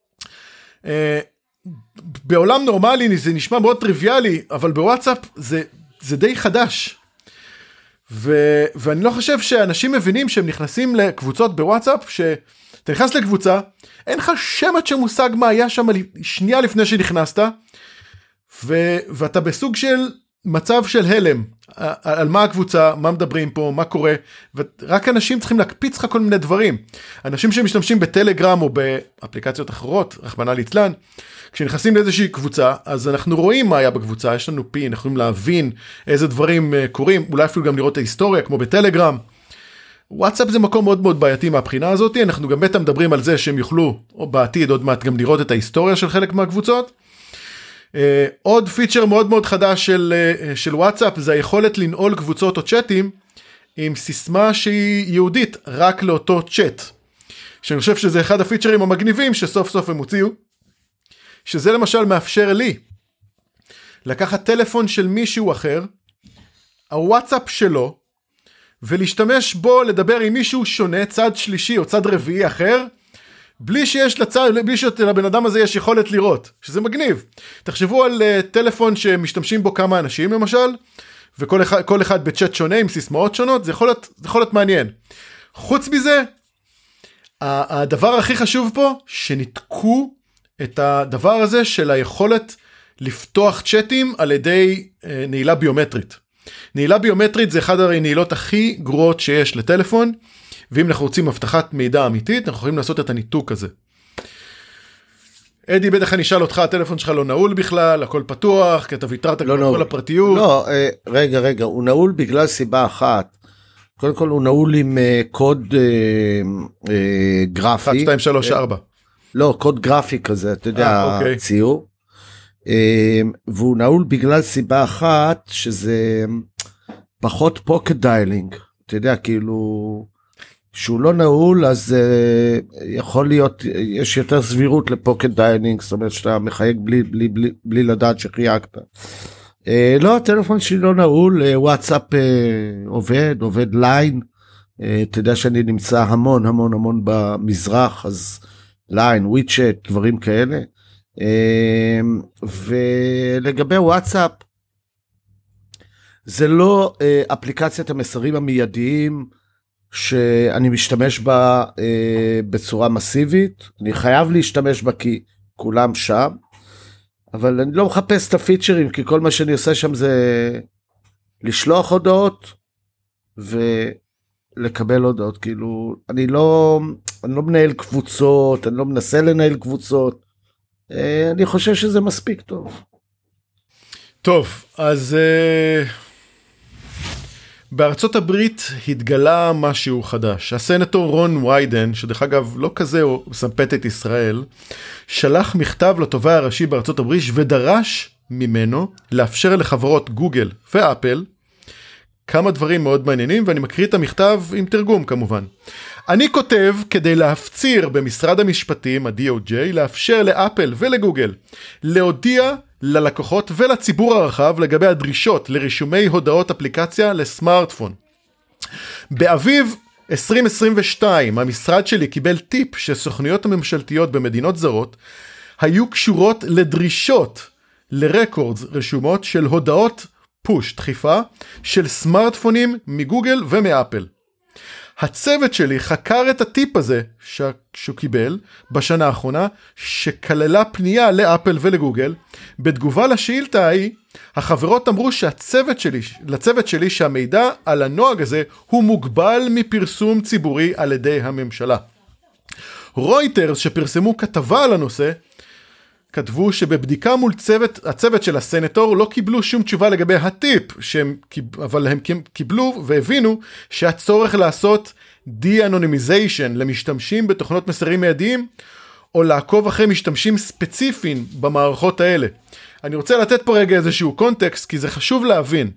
בעולם נורמלי זה נשמע מאוד טריוויאלי, אבל בוואטסאפ זה די חדש. ואני לא חושב שאנשים מבינים שהם נכנסים לקבוצות בוואטסאפ, שאתה נכנס לקבוצה, אין לך שמץ שמושג מה היה שם שנייה לפני שנכנסת, ואתה בסוג של מצב של הלם, על מה הקבוצה, מה מדברים פה, מה קורה, ורק אנשים צריכים להקפיץ לך כל מיני דברים. אנשים שמשתמשים בטלגרם או באפליקציות אחרות, רחמנא ליצלן, כשנכנסים לאיזושהי קבוצה, אז אנחנו רואים מה היה בקבוצה, יש לנו פין, אנחנו יכולים להבין איזה דברים קורים, אולי אפילו גם לראות את ההיסטוריה, כמו בטלגרם. וואטסאפ זה מקום מאוד מאוד בעייתי מהבחינה הזאת, אנחנו גם בטח מדברים על זה שהם יוכלו, או בעתיד עוד מעט גם לראות את ההיסטוריה של חלק מהקבוצות. עוד פיצ'ר מאוד מאוד חדש של וואטסאפ, זה היכולת לנעול קבוצות או צ'אטים, עם סיסמה שהיא יהודית, רק לאותו צ'אט. שאני חושב שזה אחד הפיצ'רים המגניבים, שסוף סוף הם הוציאו, שזה למשל מאפשר לי, לקחת טלפון של מישהו אחר, הוואטסאפ שלו, ולהשתמש בו לדבר עם מישהו שונה, צד שלישי או צד רביעי אחר, בלי שלבן אדם הזה יש יכולת לראות, שזה מגניב. תחשבו על טלפון שמשתמשים בו כמה אנשים למשל, וכל אחד בצ'אט שונה עם סיסמאות שונות, זה יכול להיות מעניין. חוץ מזה, הדבר הכי חשוב פה, שניתקו את הדבר הזה של היכולת לפתוח צ'אטים על ידי נעילה ביומטרית. נעילה ביומטרית זה אחד הנעילות הכי גרועות שיש לטלפון, ואם אנחנו רוצים הבטחת מידע אמיתית, אנחנו יכולים לעשות את הניתוק הזה. אדי, בטח אני אשאל אותך, הטלפון שלך לא נעול בכלל, הכל פתוח, כי אתה ויתרת כבר כל הפרטיות. לא, רגע, הוא נעול בגלל סיבה אחת. קודם כל הוא נעול עם קוד גרפי. 1, 2, 3, 4. לא, קוד גרפי כזה, אתה יודע, ציור. והוא נעול בגלל סיבה אחת, שזה פחות פוקט דיילינג. אתה יודע, כאילו, שהוא לא נעול, אז יכול להיות, יש יותר סבירות לפוקט דיילינג, זאת אומרת שאתה מחייג בלי לדעת שחייגת. לא, הטלפון שלי לא נעול, וואטסאפ עובד ליין, אתה יודע שאני נמצא המון במזרח, אז ליין, וויצ'ט, דברים כאלה. ולגבי וואטסאפ, זה לא אפליקציית המסרים המיידיים שאני משתמש בה בצורה מסיבית, אני חייב להשתמש בה כי כולם שם, אבל אני לא מחפש את הפיצ'רים, כי כל מה שאני עושה שם זה לשלוח הודעות ולקבל הודעות, כאילו אני לא מנהל קבוצות, אני לא מנסה לנהל קבוצות, אני חושב שזה מספיק טוב. טוב, אז בארצות הברית התגלה משהו חדש. הסנטור רון ויידן, שדרך אגב לא כזה הוא מסמפת את ישראל, שלח מכתב לתובע הראשי בארצות הברית ודרש ממנו לאפשר לחברות גוגל ואפל כמה דברים מאוד מעניינים, ואני מקריא את המכתב עם תרגום כמובן. אני כותב כדי להפציר במשרד המשפטים, ה-DOJ, לאפשר לאפל ולגוגל להודיע ללקוחות ולציבור הרחב לגבי הדרישות לרישומי הודעות אפליקציה לסמארטפון. באביב 2022 המשרד שלי קיבל טיפ שסוכנויות הממשלתיות במדינות זרות היו קשורות לדרישות לרקורדס רשומות של הודעות פוש, דחיפה, של סמארטפונים מגוגל ומאפל. הצוות שלי חקר את הטיפ הזה שהוא קיבל בשנה האחרונה, שכללה פנייה לאפל ולגוגל. בתגובה לשאילתה ההיא, החברות אמרו לצוות שלי שהמידע על הנוהג הזה הוא מוגבל מפרסום ציבורי על ידי הממשלה. רויטרס שפרסמו כתבה על הנושא, כתבו שבבדיקה מול הצוות של הסנטור לא קיבלו שום תשובה לגבי הטיפ, אבל הם קיבלו והבינו שהצורך לעשות de-anonymization למשתמשים בתוכנות מסרים מיידיים, או לעקוב אחרי משתמשים ספציפיים במערכות האלה. אני רוצה לתת פה רגע איזשהו קונטקסט, כי זה חשוב להבין.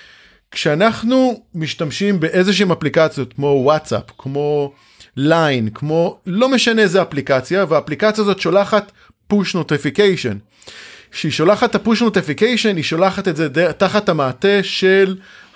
כשאנחנו משתמשים באיזשהם אפליקציות, כמו וואטסאפ, כמו ליין, כמו לא משנה איזה אפליקציה, והאפליקציה הזאת שולחת push notification. כשהיא שולחת את ה-push notification, היא שולחת את זה תחת המעטה של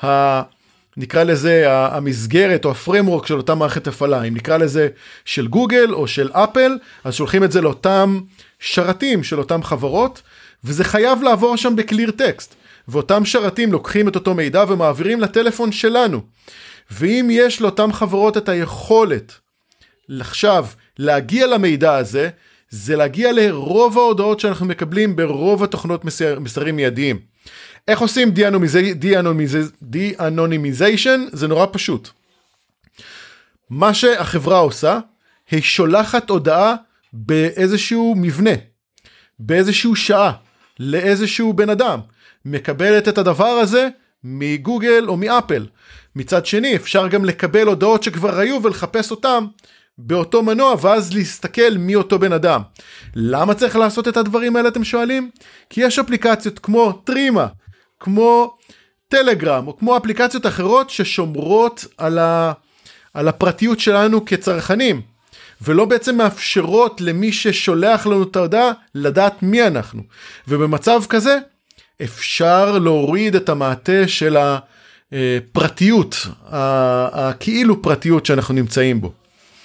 נקרא לזה המסגרת או הפריימוורק של אותה מערכת הפעלה. אם נקרא לזה של גוגל או של אפל, אז שולחים את זה לאותם שרתים של אותם חברות, וזה חייב לעבור שם בקליר טקסט. ואותם שרתים לוקחים את אותו מידע ומעבירים לטלפון שלנו. ואם יש לאותם חברות את היכולת עכשיו להגיע למידע הזה, זה להגיע לרוב ההודעות שאנחנו מקבלים ברוב התוכנות מסרים מיידיים. איך עושים de-anonymization? זה נורא פשוט. מה שהחברה עושה, היא שולחת הודעה באיזשהו מבנה, באיזשהו שעה, לאיזשהו בן אדם, מקבלת את הדבר הזה מגוגל או מאפל. מצד שני, אפשר גם לקבל הודעות שכבר היו ולחפש אותם באותו מנוע, ואז להסתכל מי אותו בן אדם. למה צריך לעשות את הדברים האלה, אתם שואלים? כי יש אפליקציות כמו טרימה, כמו טלגרם, או כמו אפליקציות אחרות ששומרות על הפרטיות שלנו כצרכנים, ולא בעצם מאפשרות למי ששולח לנו את ההודעה לדעת מי אנחנו. ובמצב כזה, אפשר להוריד את המעטה של הפרטיות, הכאילו פרטיות שאנחנו נמצאים בו.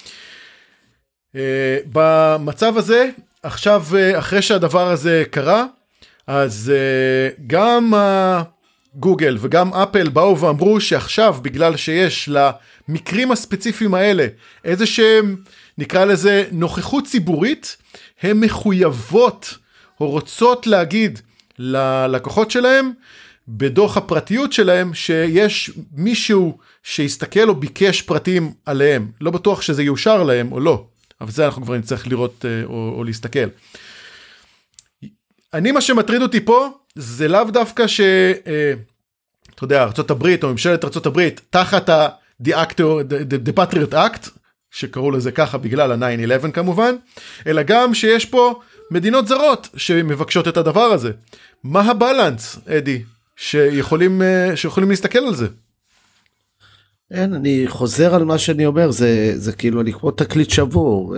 במצב הזה, עכשיו אחרי שהדבר הזה קרה, אז גם גוגל וגם אפל באו ואמרו שעכשיו בגלל שיש למקרים הספציפיים האלה איזה שהם נקרא לזה נוכחות ציבורית, הן מחויבות או רוצות להגיד ללקוחות שלהם בדוח הפרטיות שלהם שיש מישהו שיסתכל או ביקש פרטים עליהם. לא בטוח שזה יאושר להם או לא, אבל זה אנחנו כבר נצטרך לראות או להסתכל. מה שמטריד אותי פה זה לאו דווקא אתה יודע, ארצות הברית או ממשלת ארצות הברית תחת the Patriot Act, שקראו לזה ככה בגלל ה-9/11 כמובן, אלא גם שיש פה מדינות זרות שמבקשות את הדבר הזה. מה הבלנס, אדי, שיכולים להסתכל על זה? אין, אני חוזר על מה שאני אומר, זה כאילו אני כמו תקליט שבור.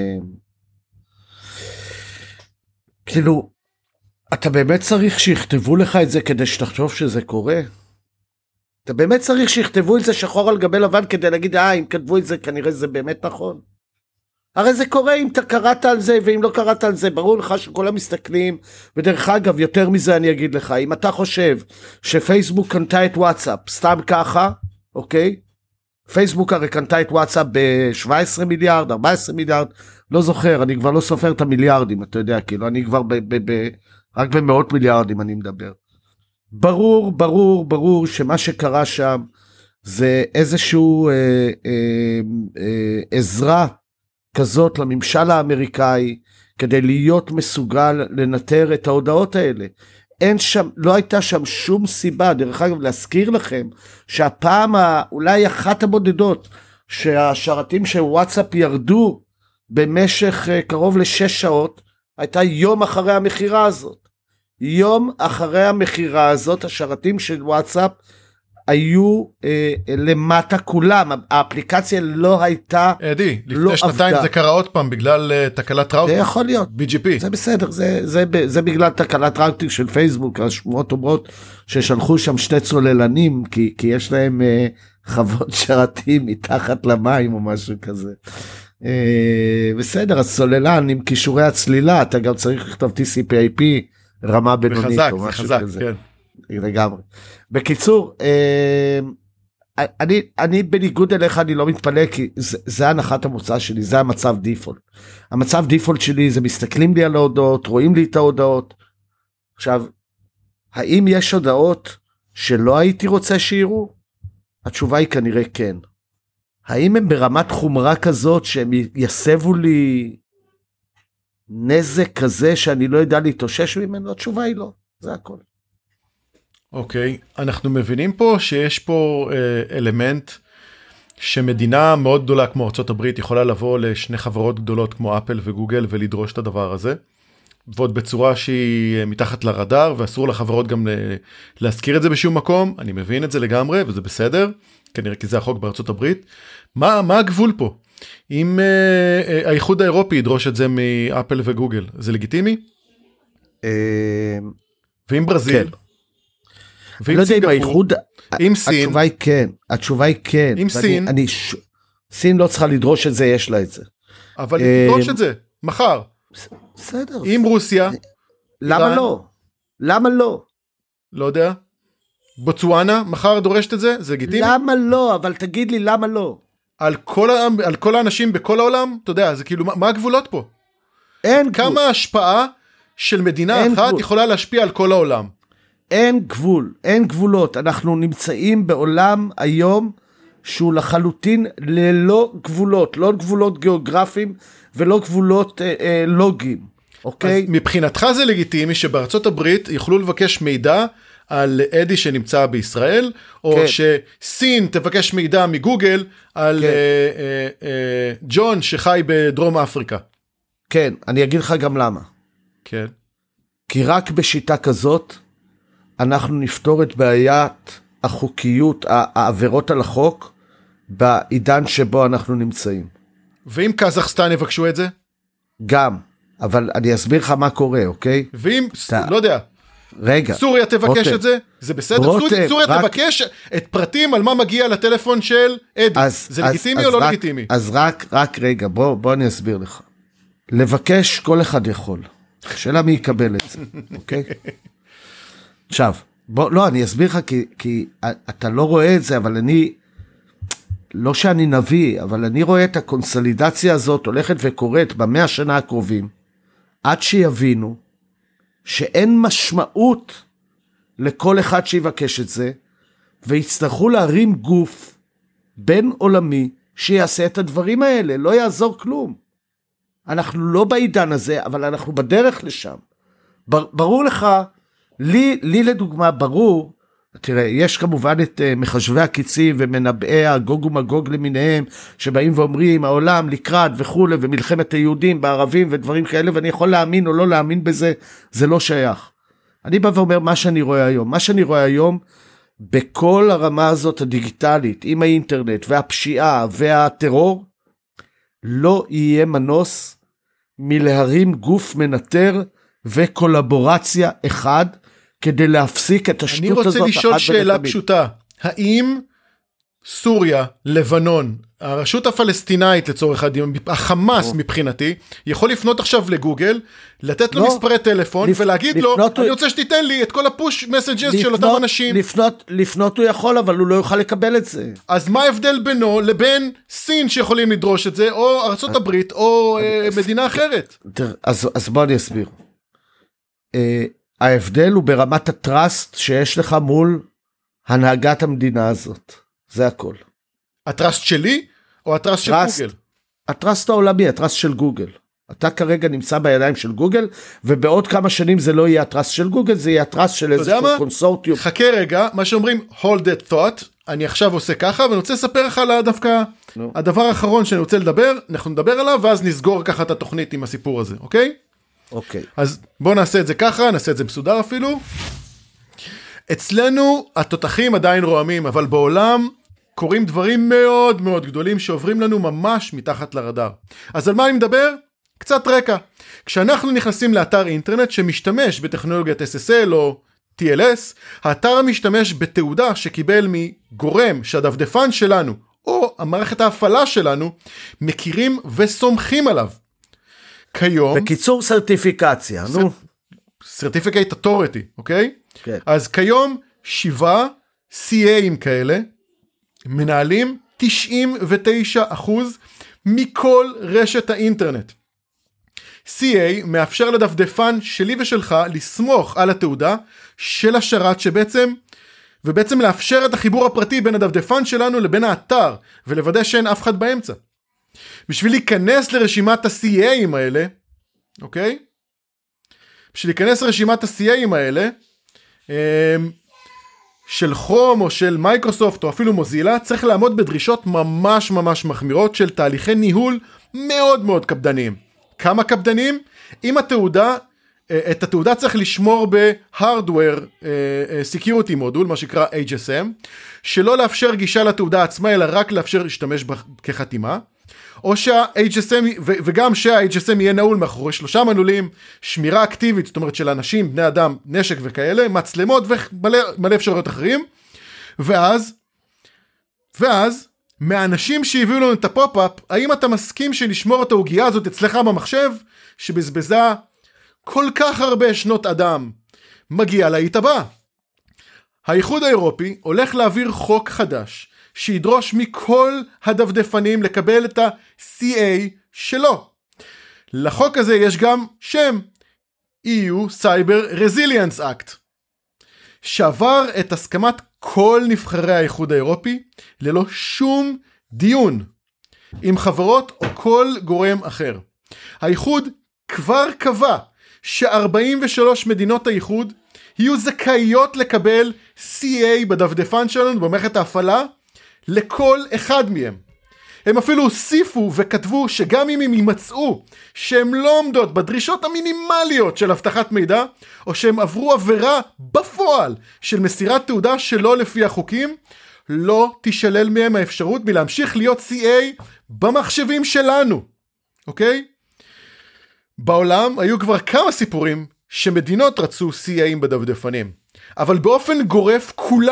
כאילו, אתה באמת צריך שיכתבו לך את זה כדי שתחשוב שזה קורה? אתה באמת צריך שיכתבו את זה שחור על גבי לבן כדי להגיד, אם כתבו את זה, כנראה זה באמת נכון. הרי זה קורה אם אתה קראת על זה, ואם לא קראת על זה, ברור לך שכל המסתכלים, ודרך אגב, יותר מזה אני אגיד לך, אם אתה חושב שפייסבוק קנתה את וואטסאפ, סתם ככה, אוקיי? פייסבוק הרי קנתה את וואטסאפ ב-17 מיליארד, 14 מיליארד, לא זוכר, אני כבר לא סופר את המיליארדים, אתה יודע, כאילו, אני כבר רק במאות מיליארדים אני מדבר. ברור שמה שקרה שם, זה איזשהו עזרה כזאת לממשל האמריקאי, כדי להיות מסוגל לנטר את ההודעות האלה. לא הייתה שם שום סיבה, דרך אגב להזכיר לכם, שהפעם אולי אחת הבודדות, שהשרתים של וואטסאפ ירדו במשך קרוב ל6 שעות, הייתה יום אחרי המחירה הזאת. יום אחרי המחירה הזאת, השרתים של וואטסאפ היו למטה כולם, האפליקציה לא הייתה, אדי, לפני שנתיים זה קרה עוד פעם, בגלל תקלת ראוטינג. זה יכול להיות. BGP. זה בסדר, זה בגלל תקלת ראוטינג של פייסבוק, השמועות אומרות ששלחו שם 2 צוללנים, כי יש להם חוות שרתים מתחת למים או משהו כזה. בסדר, אז צוללן עם קישורי הצלילה, אתה גם צריך לכתוב TCP/IP, רמה בינונית או משהו כזה. כן. לגמרי. בקיצור, אני בניגוד אליך אני לא מתפלא, כי זה הנחת המוצא שלי, זה המצב דיפולט. המצב דיפולט שלי זה מסתכלים לי על ההודעות, רואים לי את ההודעות. עכשיו, האם יש הודעות שלא הייתי רוצה שיראו? התשובה היא כנראה כן. האם הם ברמת חומרה כזאת שהם יסבו לי נזק כזה שאני לא יודע להתאושש ממנו? התשובה היא לא, זה הכל. אוקיי, אנחנו מבינים פה שיש פה אלמנט שמדינה מאוד גדולה כמו ארצות הברית יכולה לבוא לשני חברות גדולות כמו אפל וגוגל ולדרוש את הדבר הזה, ועוד בצורה שהיא מתחת לרדאר, ואסור לחברות גם להזכיר את זה בשום מקום. אני מבין את זה לגמרי וזה בסדר, כנראה כי זה החוק בארצות הברית. מה הגבול פה? אם האיחוד האירופי ידרוש את זה מאפל וגוגל, זה לגיטימי? ואם ברזיל? לא יודע אם האיחוד, עם סין, התשובה היא כן, עם סין, סין לא צריכה לדרוש את זה, יש לה את זה. אבל היא תדרוש את זה, מחר. בסדר. עם רוסיה. למה לא? למה לא? לא יודע. בוצואנה, מחר דורשת את זה, זה לגיטימי? למה לא? אבל תגיד לי למה לא? על כל האנשים בכל העולם, אתה יודע, זה כאילו, מה הגבולות פה? אין גבול. כמה השפעה של מדינה אחת יכולה להשפיע על כל העולם? אין גבול, אין גבולות. אנחנו נמצאים בעולם היום שהוא לחלוטין ללא גבולות, לא גבולות גיאוגרפיים ולא גבולות לוגיים, אוקיי? אז מבחינתך זה לגיטימי שבארצות הברית יוכלו לבקש מידע על אדי שנמצא בישראל, או כן. שסין תבקש מידע מגוגל על כן. ג'ון שחי בדרום אפריקה. כן, אני אגיד לך גם למה. כן. כי רק בשיטה כזאת, אנחנו נפתור את בעיית החוקיות, העבירות על החוק, בעידן שבו אנחנו נמצאים. ואם קזחסטן יבקשו את זה? גם, אבל אני אסביר לך מה קורה, אוקיי? ואם, לא יודע, רגע, סוריה תבקש את זה? זה בסדר? סוריה תבקש את פרטים על מה מגיע לטלפון של אדי. זה לגיטימי או לא לגיטימי? אז רק רגע, בוא אני אסביר לך. לבקש כל אחד יכול. שאלה מי יקבל את זה, אוקיי? עכשיו, לא, אני אסביר לך, כי אתה לא רואה את זה, אבל לא שאני נביא, אבל אני רואה את הקונסולידציה הזאת הולכת וקורית ב100 שנה הקרובים, עד שיבינו שאין משמעות לכל אחד שיבקש את זה, ויצטרכו להרים גוף בין עולמי שיעשה את הדברים האלה, לא יעזור כלום. אנחנו לא בעידן הזה, אבל אנחנו בדרך לשם. ברור לך, לי לדוגמה ברור, תראה, יש כמובן את מחשבי הקיצים ומנבאי הגוג ומגוג למיניהם, שבאים ואומרים העולם לקראת וכו' ומלחמת היהודים בערבים ודברים כאלה, ואני יכול להאמין או לא להאמין בזה, זה לא שייך. אני בא ואומר מה שאני רואה היום. מה שאני רואה היום, בכל הרמה הזאת הדיגיטלית, עם האינטרנט והפשיעה והטרור, לא יהיה מנוס מלהרים גוף מנטר וקולבורציה אחד, כדי להפסיק את השטות הזאת. אני רוצה לשאול שאלה פשוטה, האם סוריה, לבנון, הרשות הפלסטינאית לצורך הדיון, החמאס מבחינתי, יכול לפנות עכשיו לגוגל, לתת לו מספרי טלפון, ולהגיד לו, אני רוצה שתיתן לי את כל הפוש מסנג'ס של אותם אנשים. לפנות הוא יכול, אבל הוא לא יוכל לקבל את זה. אז מה ההבדל בינו לבין סין שיכולים לדרוש את זה, או ארצות הברית, או מדינה אחרת? אז בוא אני אסביר. ההבדל הוא ברמת הטראסט שיש לך מול הנהגת המדינה הזאת. זה הכל. הטראסט שלי או הטראסט של גוגל? הטראסט העולמי, הטראסט של גוגל. אתה כרגע נמצא בידיים של גוגל, ובעוד כמה שנים זה לא יהיה הטראסט של גוגל, זה יהיה הטראסט של איזשהו קונסורטיום. חכה רגע, מה שאומרים, hold that thought, אני עכשיו עושה ככה, ואני רוצה לספר לך על דווקא הדבר האחרון שאני רוצה לדבר, אנחנו נדבר עליו, ואז נסגור ככה את התוכנית עם הסיפור הזה, אוקיי? אוקיי. אז בואו נעשה את זה ככה, נעשה את זה מסודר אפילו. אצלנו התותחים עדיין רועמים, אבל בעולם קורים דברים מאוד מאוד גדולים שעוברים לנו ממש מתחת לרדאר. אז על מה אני מדבר? קצת רקע. כשאנחנו נכנסים לאתר אינטרנט שמשתמש בטכנולוגיית SSL או TLS, האתר משתמש בתעודה שקיבל מגורם שהדפדפן שלנו או המערכת ההפעלה שלנו מכירים וסומכים עליו. כיום... בקיצור סרטיפיקציה, נו. Certificate Authority, אוקיי? כן. אז כיום 7 CA'ים כאלה מנהלים 99% מכל רשת האינטרנט. CA מאפשר לדפדפן שלי ושלך לסמוך על התעודה של השרת ובעצם לאפשר את החיבור הפרטי בין הדפדפן שלנו לבין האתר, ולוודא שאין אף אחד באמצע. בשביל להיכנס לרשימת ה-CA'ים האלה, אוקיי? בשביל להיכנס לרשימת ה-CA'ים האלה, של כרום או של מייקרוסופט או אפילו מוזילה, צריך לעמוד בדרישות ממש ממש מחמירות של תהליכי ניהול מאוד מאוד קפדניים. כמה קפדניים? אם את התעודה צריך לשמור ב-Hardware Security Module, מה שנקרא HSM, שלא לאפשר גישה לתעודה עצמה, אלא רק לאפשר להשתמש כחתימה, או שה-HSM, וגם שה-HSM יהיה נעול מאחורי 3 מנעולים, שמירה אקטיבית, זאת אומרת של אנשים, בני אדם, נשק וכאלה, מצלמות ומלא אפשרויות אחרים, ואז, מהאנשים שהביאו לנו את הפופ-אפ, האם אתה מסכים שנשמור את ההוגייה הזאת אצלך במחשב, שבזבזה כל כך הרבה שנות אדם, מגיע להיט הבא. האיחוד האירופי הולך להעביר חוק חדש, שידרוש מכל הדפדפנים לקבל את ה-CA שלו. לחוק הזה יש גם שם, EU Cyber Resilience Act, שעבר את הסכמת כל נבחרי האיחוד האירופי, ללא שום דיון, עם חברות או כל גורם אחר. האיחוד כבר קבע ש43 מדינות האיחוד יהיו זכאיות לקבל CA בדפדפן שלנו במערכת ההפעלה, לכל אחד מהם. הם אפילו הוסיפו וכתבו שגם אם הם יימצאו שהם לא עומדות בדרישות המינימליות של הבטחת מידע, או שהם עברו עבירה בפועל של מסירת תעודה שלא לפי החוקים, לא תישלל מהם האפשרות מלהמשיך להיות CA במחשבים שלנו. אוקיי? בעולם היו כבר כמה סיפורים שמדינות רצו CA'ים בדפדפנים, אבל באופן גורף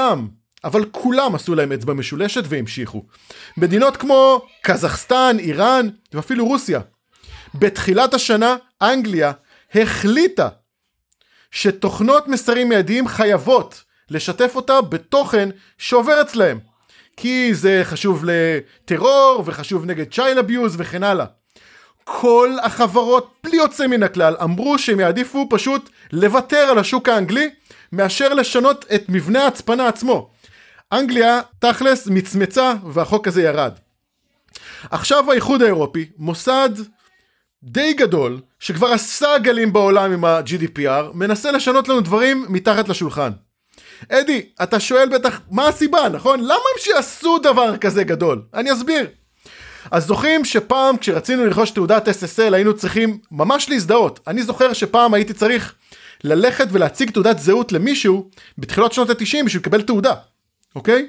כולם עשו להם אצבע משולשת והמשיכו. מדינות כמו קזחסטן, איראן ואפילו רוסיה. בתחילת השנה אנגליה החליטה שתוכנות מסרים מיידיים חייבות לשתף אותה בתוכן שעובר אצלהם, כי זה חשוב לטרור וחשוב נגד child abuse וכן הלאה. כל החברות בלי יוצא מן הכלל אמרו שהם יעדיפו פשוט לוותר על השוק האנגלי מאשר לשנות את מבנה ההצפנה עצמו. אנגליה תכלס מצמצה והחוק הזה ירד. עכשיו האיחוד האירופי, מוסד די גדול שכבר עשה גלים בעולם עם ה-GDPR, מנסה לשנות לנו דברים מתחת לשולחן. אדי, אתה שואל בטח מה הסיבה, נכון? למה הם שיעשו דבר כזה גדול? אני אסביר. אז זוכרים שפעם כשרצינו לרכוש תעודת SSL היינו צריכים ממש להזדהות. אני זוכר שפעם הייתי צריך ללכת ולהציג תעודת זהות למישהו בתחילות שנות ה-90 בשביל לקבל תעודה. אוקיי?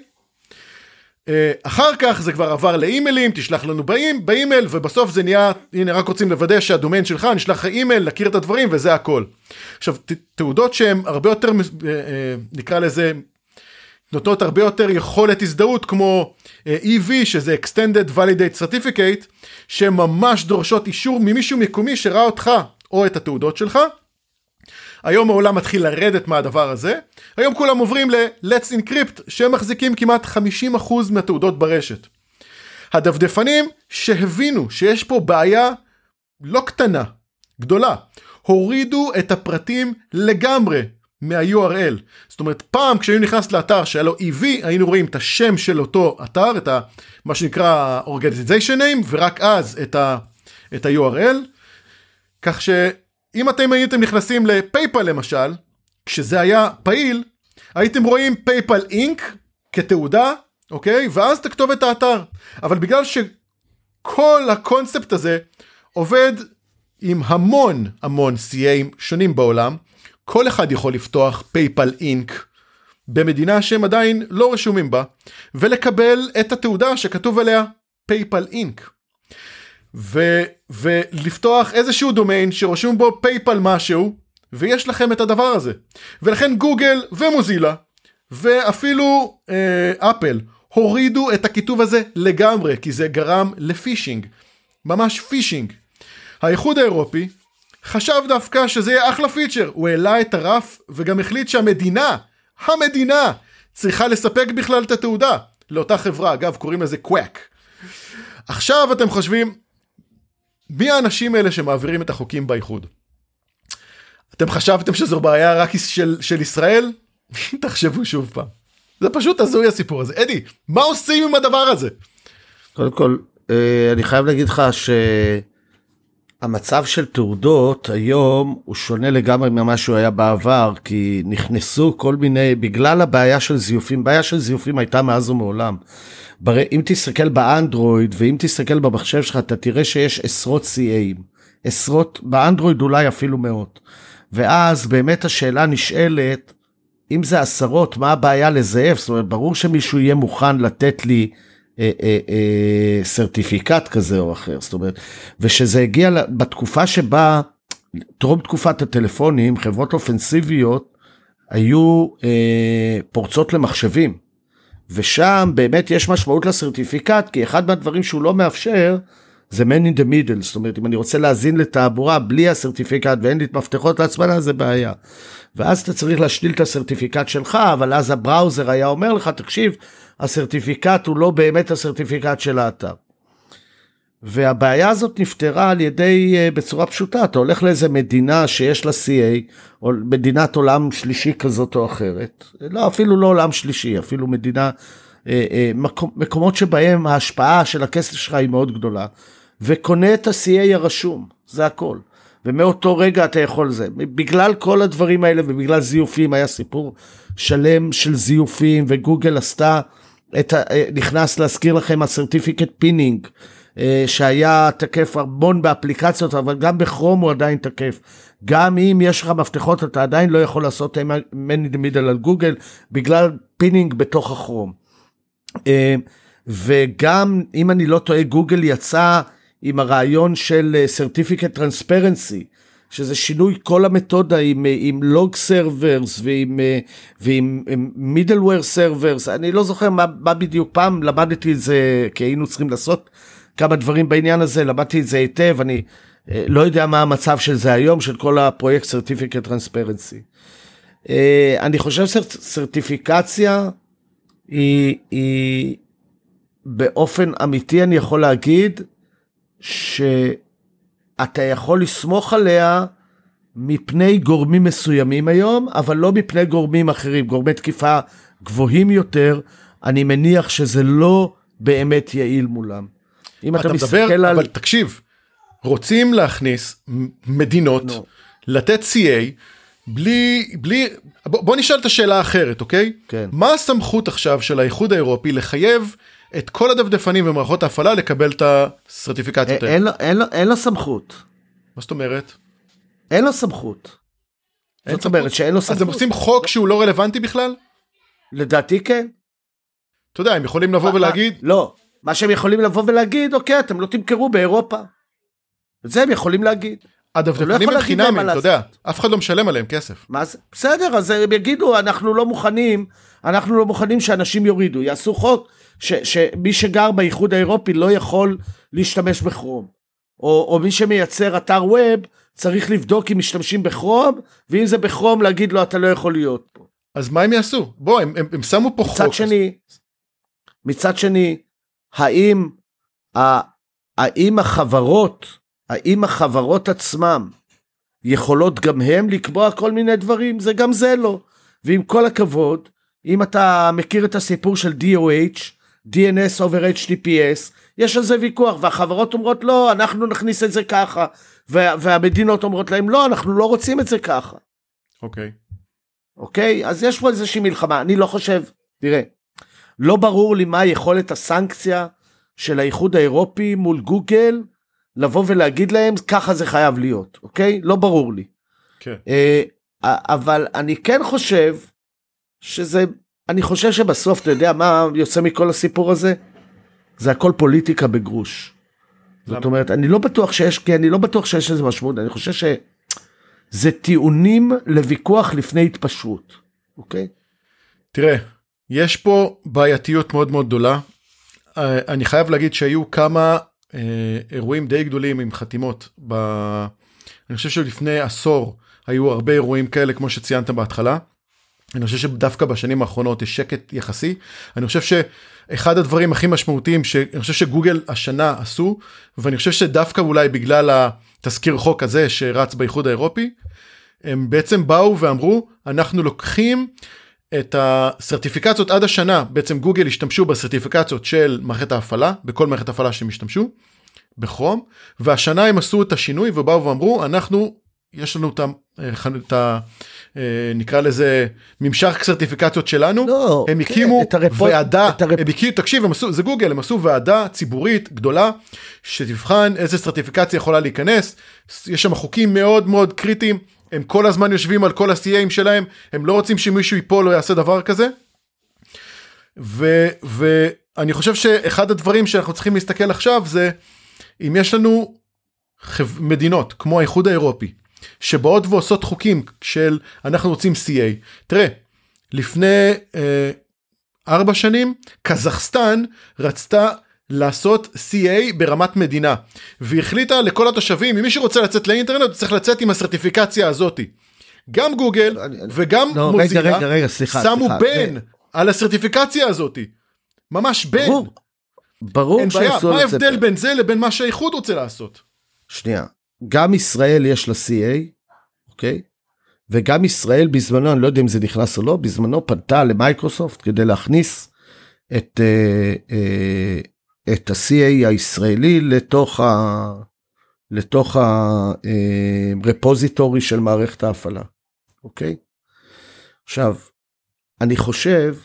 אחר כך זה כבר עבר לאימיילים, תשלח לנו באימייל, ובסוף זה נהיה, הנה רק רוצים לוודא שהדומיין שלך, נשלח לך אימייל, להכיר את הדברים, וזה הכל. עכשיו, תעודות שהן הרבה יותר, נקרא לזה, נותנות הרבה יותר יכולת הזדהות כמו EV, שזה Extended Validate Certificate, שממש דורשות אישור ממישהו מקומי שראה אותך או את התעודות שלך. היום העולם מתחיל לרדת מהדבר הזה. היום כולם עוברים ל-Let's Encrypt, שמחזיקים כמעט 50% מהתעודות ברשת. הדפדפנים שהבינו שיש פה בעיה לא קטנה, גדולה, הורידו את הפרטים לגמרי מה-URL. זאת אומרת, פעם כשהיו נכנס לאתר שהיה לו EV, היינו רואים את השם של אותו אתר, את מה שנקרא Organization Name, ורק אז את ה-URL. כך שאם אתם הייתם נכנסים לפייפל למשל, כשזה היה פעיל, הייתם רואים פייפל אינק כתעודה, אוקיי? ואז תכתוב את האתר. אבל בגלל שכל הקונספט הזה עובד עם המון CA שונים בעולם, כל אחד יכול לפתוח פייפל אינק במדינה שהם עדיין לא רשומים בה, ולקבל את התעודה שכתוב עליה פייפל אינק. ולפתוח איזשהו דומיין שרשום בו פייפל משהו, ויש לכם את הדבר הזה. ולכן גוגל ומוזילה, ואפילו אפל, הורידו את הכיתוב הזה לגמרי, כי זה גרם לפישינג, ממש פישינג. האיחוד האירופי חשב דווקא שזה יהיה אחלה פיצ'ר, הוא העלה את הרף וגם החליט שהמדינה צריכה לספק בכלל את התעודה לאותה חברה, אגב קוראים לזה קוואק. עכשיו אתם חושבים, מי האנשים האלה שמעבירים את החוקים באיחוד? אתם חשבתם שזו בעיה רק של ישראל? תחשבו שוב פעם. זה פשוט הזוי הסיפור הזה. אדי, מה עושים עם הדבר הזה? קודם כל, אני חייב להגיד לך שהמצב של תעודות היום הוא שונה לגמרי ממה שהוא היה בעבר, כי נכנסו כל מיני, בגלל הבעיה של זיופים, בעיה של זיופים הייתה מאז ומעולם. אם תסתכל באנדרואיד ואם תסתכל במחשב שלך, אתה תראה שיש עשרות CA'ים, עשרות, באנדרואיד אולי אפילו מאות. ואז באמת השאלה נשאלת, אם זה עשרות, מה הבעיה לזייף? זאת אומרת, ברור שמישהו יהיה מוכן לתת לי סרטיפיקט כזה או אחר. זאת אומרת, ושזה הגיע בתקופה שבה, טרום תקופת הטלפונים, חברות אופנסיביות, היו פורצות למחשבים. ושם באמת יש משמעות לסרטיפיקט, כי אחד מהדברים שהוא לא מאפשר, זה man in the middle, זאת אומרת, אם אני רוצה להזין לתעבורה בלי הסרטיפיקט ואין לי את מפתחות להצפנה, זה בעיה. ואז אתה צריך להשתיל את הסרטיפיקט שלך, אבל אז הבראוזר היה אומר לך, תקשיב, הסרטיפיקט הוא לא באמת הסרטיפיקט של האתר. והבעיה הזאת נפתרה על ידי, בצורה פשוטה, אתה הולך לאיזה מדינה שיש לה CA, או מדינת עולם שלישי כזאת או אחרת, לא, אפילו לא עולם שלישי, אפילו מדינה, מקומות שבהם ההשפעה של הכסף שלך היא מאוד גדולה, וקונה את ה-CA הרשום, זה הכל. ומאותו רגע אתה יכול זה. בגלל כל הדברים האלה ובגלל זיופים, היה סיפור שלם של זיופים, וגוגל עשתה, נכנס להזכיר לכם הסרטיפיקט פינינג, שהיה תקף המון באפליקציות, אבל גם בכרום הוא עדיין תקף. גם אם יש לך מפתחות, אתה עדיין לא יכול לעשות man in the middle על גוגל, בגלל פינינג בתוך הכרום. וגם אם אני לא טועה, גוגל יצא עם הרעיון של Certificate Transparency, שזה שינוי כל המתודה עם log servers ועם middleware servers. אני לא זוכר מה בדיוק, פעם למדתי את זה, כי היינו צריכים לעשות כמה דברים בעניין הזה, למדתי את זה היטב, אני לא יודע מה המצב של זה היום, של כל הפרויקט Certificate Transparency. אני חושב סרטיפיקציה היא באופן אמיתי, אני יכול להגיד, שאתה יכול לסמוך עליה מפני גורמים מסוימים היום, אבל לא מפני גורמים אחרים, גורמי תקיפה גבוהים יותר, אני מניח שזה לא באמת יעיל מולם. אם אתה מסתכל על... אבל תקשיב, רוצים להכניס מדינות, לתת CA, בלי... בוא נשאל את השאלה האחרת, אוקיי? כן. מה הסמכות עכשיו של האיחוד האירופי לחייב את כל הדפדפנים ומערכות ההפעלה לקבל את הסרטיפיקציות האלה? אין לו סמכות. מה זאת אומרת? אין לו סמכות. זאת אומרת שאין לו סמכות. אז הם עושים חוק שהוא לא רלוונטי בכלל? לדעתי כן. אתה יודע, הם יכולים לבוא ולהגיד... לא, מה שהם יכולים לבוא ולהגיד, אוקיי, אתם לא תמכרו באירופה. את זה הם יכולים להגיד. הדפדפנים הם חינמים, אתה יודע, אף אחד לא משלם עליהם כסף. מה זה? בסדר, אז הם יגידו, אנחנו לא מוכנים שאנשים יורידו, יעשו חוק שמי שגר באיחוד האירופי לא יכול להשתמש בכרום, או מי שמייצר אתר ווב, צריך לבדוק אם משתמשים בכרום, ואם זה בכרום להגיד לו אתה לא יכול להיות פה. אז מה הם יעשו? בוא, הם שמו פה חוק. מצד שני, האם החברות עצמם יכולות גם הם לקבוע כל מיני דברים? זה גם זה לא. ועם כל הכבוד, אם אתה מכיר את הסיפור של DOH, DNS over HTTPS, יש על זה ויכוח, והחברות אומרות לא, אנחנו נכניס את זה ככה, והמדינות אומרות להם לא, אנחנו לא רוצים את זה ככה. אוקיי? אז יש פה איזושהי מלחמה, אני לא חושב, תראה, לא ברור לי מה יכולת הסנקציה של האיחוד האירופי מול גוגל, לבוא ולהגיד להם, ככה זה חייב להיות, אוקיי? לא ברור לי. כן. אבל אני כן חושב, אני חושב שבסוף, אתה יודע מה יוצא מכל הסיפור הזה? זה הכל פוליטיקה בגרוש. זאת אומרת, אני לא בטוח שיש איזה משמעות, אני חושב שזה טיעונים לוויכוח לפני התפשרות, אוקיי? תראה, יש פה בעייתיות מאוד מאוד גדולה, אני חייב להגיד שהיו כמה אירועים די גדולים עם חתימות, אני חושב שלפני עשור היו הרבה אירועים כאלה כמו שציינת בהתחלה, אני חושב שדווקא בשנים האחרונות יש שקט יחסי, אני חושב שאחד הדברים הכי משמעותיים שאני חושב שגוגל השנה עשו, ואני חושב שדווקא אולי בגלל התזכיר חוק הזה שרץ באיחוד האירופי, הם בעצם באו ואמרו, אנחנו לוקחים את הסרטיפיקציות עד השנה, בעצם גוגל השתמשו בסרטיפיקציות של מערכת ההפעלה, בכל מערכת ההפעלה שהם השתמשו, בכרום, והשנה הם עשו את השינוי ובאו ואמרו, יש לנו נקרא לזה ממשק סרטיפיקציות שלנו, הם הקימו ועדה, תקשיב, זה גוגל, הם עשו ועדה ציבורית גדולה, שתבחן איזה סרטיפיקציה יכולה להיכנס, יש שם חוקים מאוד מאוד קריטיים, הם כל הזמן יושבים על כל ה-CA'ים שלהם, הם לא רוצים שמישהו ייפול או יעשה דבר כזה, ואני חושב שאחד הדברים שאנחנו צריכים להסתכל עכשיו זה, אם יש לנו מדינות כמו האיחוד האירופי, שבאות ועושות חוקים של אנחנו רוצים CA, תראה, לפני 4 שנים, קזחסטן רצתה לעשות CA ברמת מדינה, והחליטה לכל התושבים, אם מי שרוצה לצאת לאינטרנט, צריך לצאת עם הסרטיפיקציה הזאת. גם גוגל וגם מוזילה, שמו בן על הסרטיפיקציה הזאת. ממש בן. ברור. אין בעיה, מה ההבדל בין זה לבין מה שהאיחוד רוצה לעשות? שנייה, גם ישראל יש לה CA, אוקיי? וגם ישראל בזמנו, אני לא יודע אם זה נכנס או לא, בזמנו פנתה למייקרוסופט כדי להכניס את ה-CA הישראלי לתוך הרפוזיטורי של מערכת ההפעלה, אוקיי? עכשיו, אני חושב,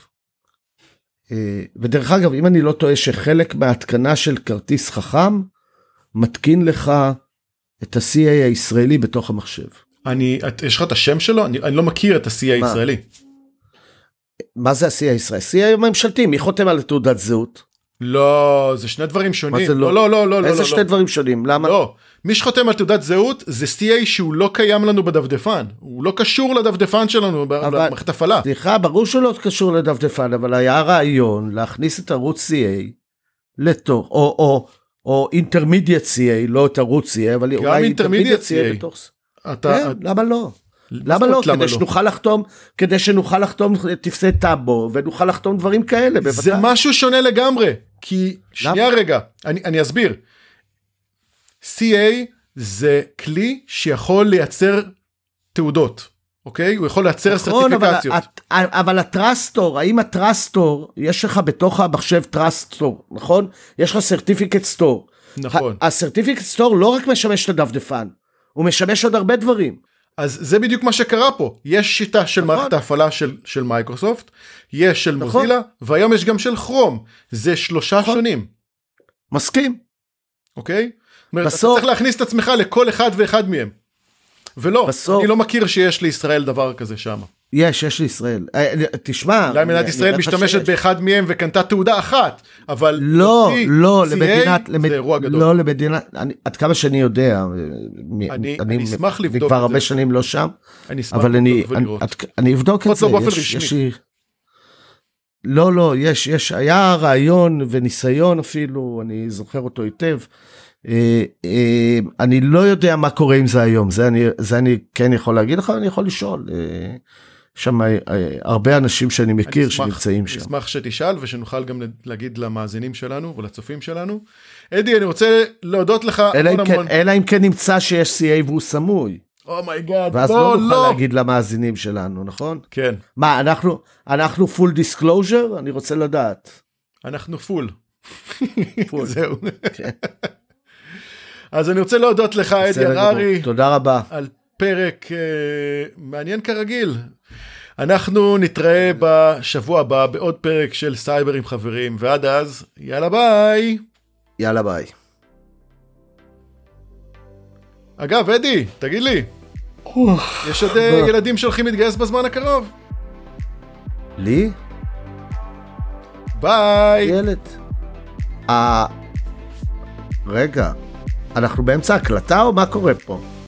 ודרך אגב, אם אני לא טועה שחלק מההתקנה של כרטיס חכם, מתקין לך את ה-CA הישראלי בתוך המחשב. יש לך את השם שלו? אני לא מכיר את ה-CA הישראלי. מה זה ה-CA הישראלי? CA ממשלתי, מי חותם על תעודת זהות? לא, זה שני דברים שונים. לא. איזה שני דברים שונים? למה? לא, מי שחותם על תעודת זהות זה CA שהוא לא קיים לנו בדפדפן. הוא לא קשור לדפדפן שלנו במערכת הפעלה. סליחה, ברור שהוא לא קשור לדפדפן, אבל היה רעיון להכניס את ערוץ CA לתוך, או אינטרמידיאט CA, לא את ערוץ CA, אבל אולי אינטרמידיאט CA בתוך... למה לא? למה לא? כדי שנוכל לחתום תפסי טאבו, ונוכל לחתום דברים כאלה. זה משהו שונה לגמרי, כי שנייה רגע, אני אסביר. CA זה כלי שיכול לייצר תעודות, אוקיי? הוא יכול לייצר סרטיפיקציות. אבל הטרסטור, האם הטרסטור, יש לך בתוך המחשב טרסטור, נכון? יש לך סרטיפיקט סטור. נכון. הסרטיפיקט סטור לא רק משמש לדפדפן, הוא משמש עוד הרבה דברים. אז זה בדיוק מה שקרה פה, יש שיטה של מערכת ההפעלה של מייקרוסופט, יש של מוזילה, והיום יש גם של כרום, זה 3 שונים. מסכים. אוקיי? אתה צריך להכניס את עצמך לכל אחד ואחד מהם, ולא, אני לא מכיר שיש לישראל דבר כזה שם. יש לישראל. תשמע... אולי מדינת ישראל משתמשת באחד מהם וקנתה תעודה אחת, אבל... לא, לא, למדינת... עד כמה שאני יודע, אני אשמח לבדוק את זה. כבר הרבה שנים לא שם, אבל אני אבדוק את זה. לא באופן רשמי. לא, היה רעיון וניסיון אפילו, אני זוכר אותו היטב, אני לא יודע מה קורה עם זה היום, זה אני כן יכול להגיד לך, אני יכול לשאול, שם הרבה אנשים שאני מכיר שנמצאים שם. אני אשמח שתשאל ושנוכל גם להגיד למאזינים שלנו ולצופים שלנו. אדי, אני רוצה להודות לך המון. אלא אם כן נמצא שיש CA והוא סמוי. אומייגאד, ואז לא נוכל להגיד למאזינים שלנו, נכון? כן. מה, אנחנו full disclosure? אני רוצה לדעת. אנחנו full. זהו. אז אני רוצה להודות לך, אדי הררי. תודה רבה. על פרק מעניין כרגיל. אנחנו נתראה בשבוע הבא בעוד פרק של סייבר עם חברים, ועד אז, יאללה ביי. יאללה ביי. אגב, אדי, תגיד לי, יש עוד ילדים שהולכים להתגייס בזמן הקרוב? לי? ביי. ילד. רגע, אנחנו באמצע הקלטה או מה קורה פה?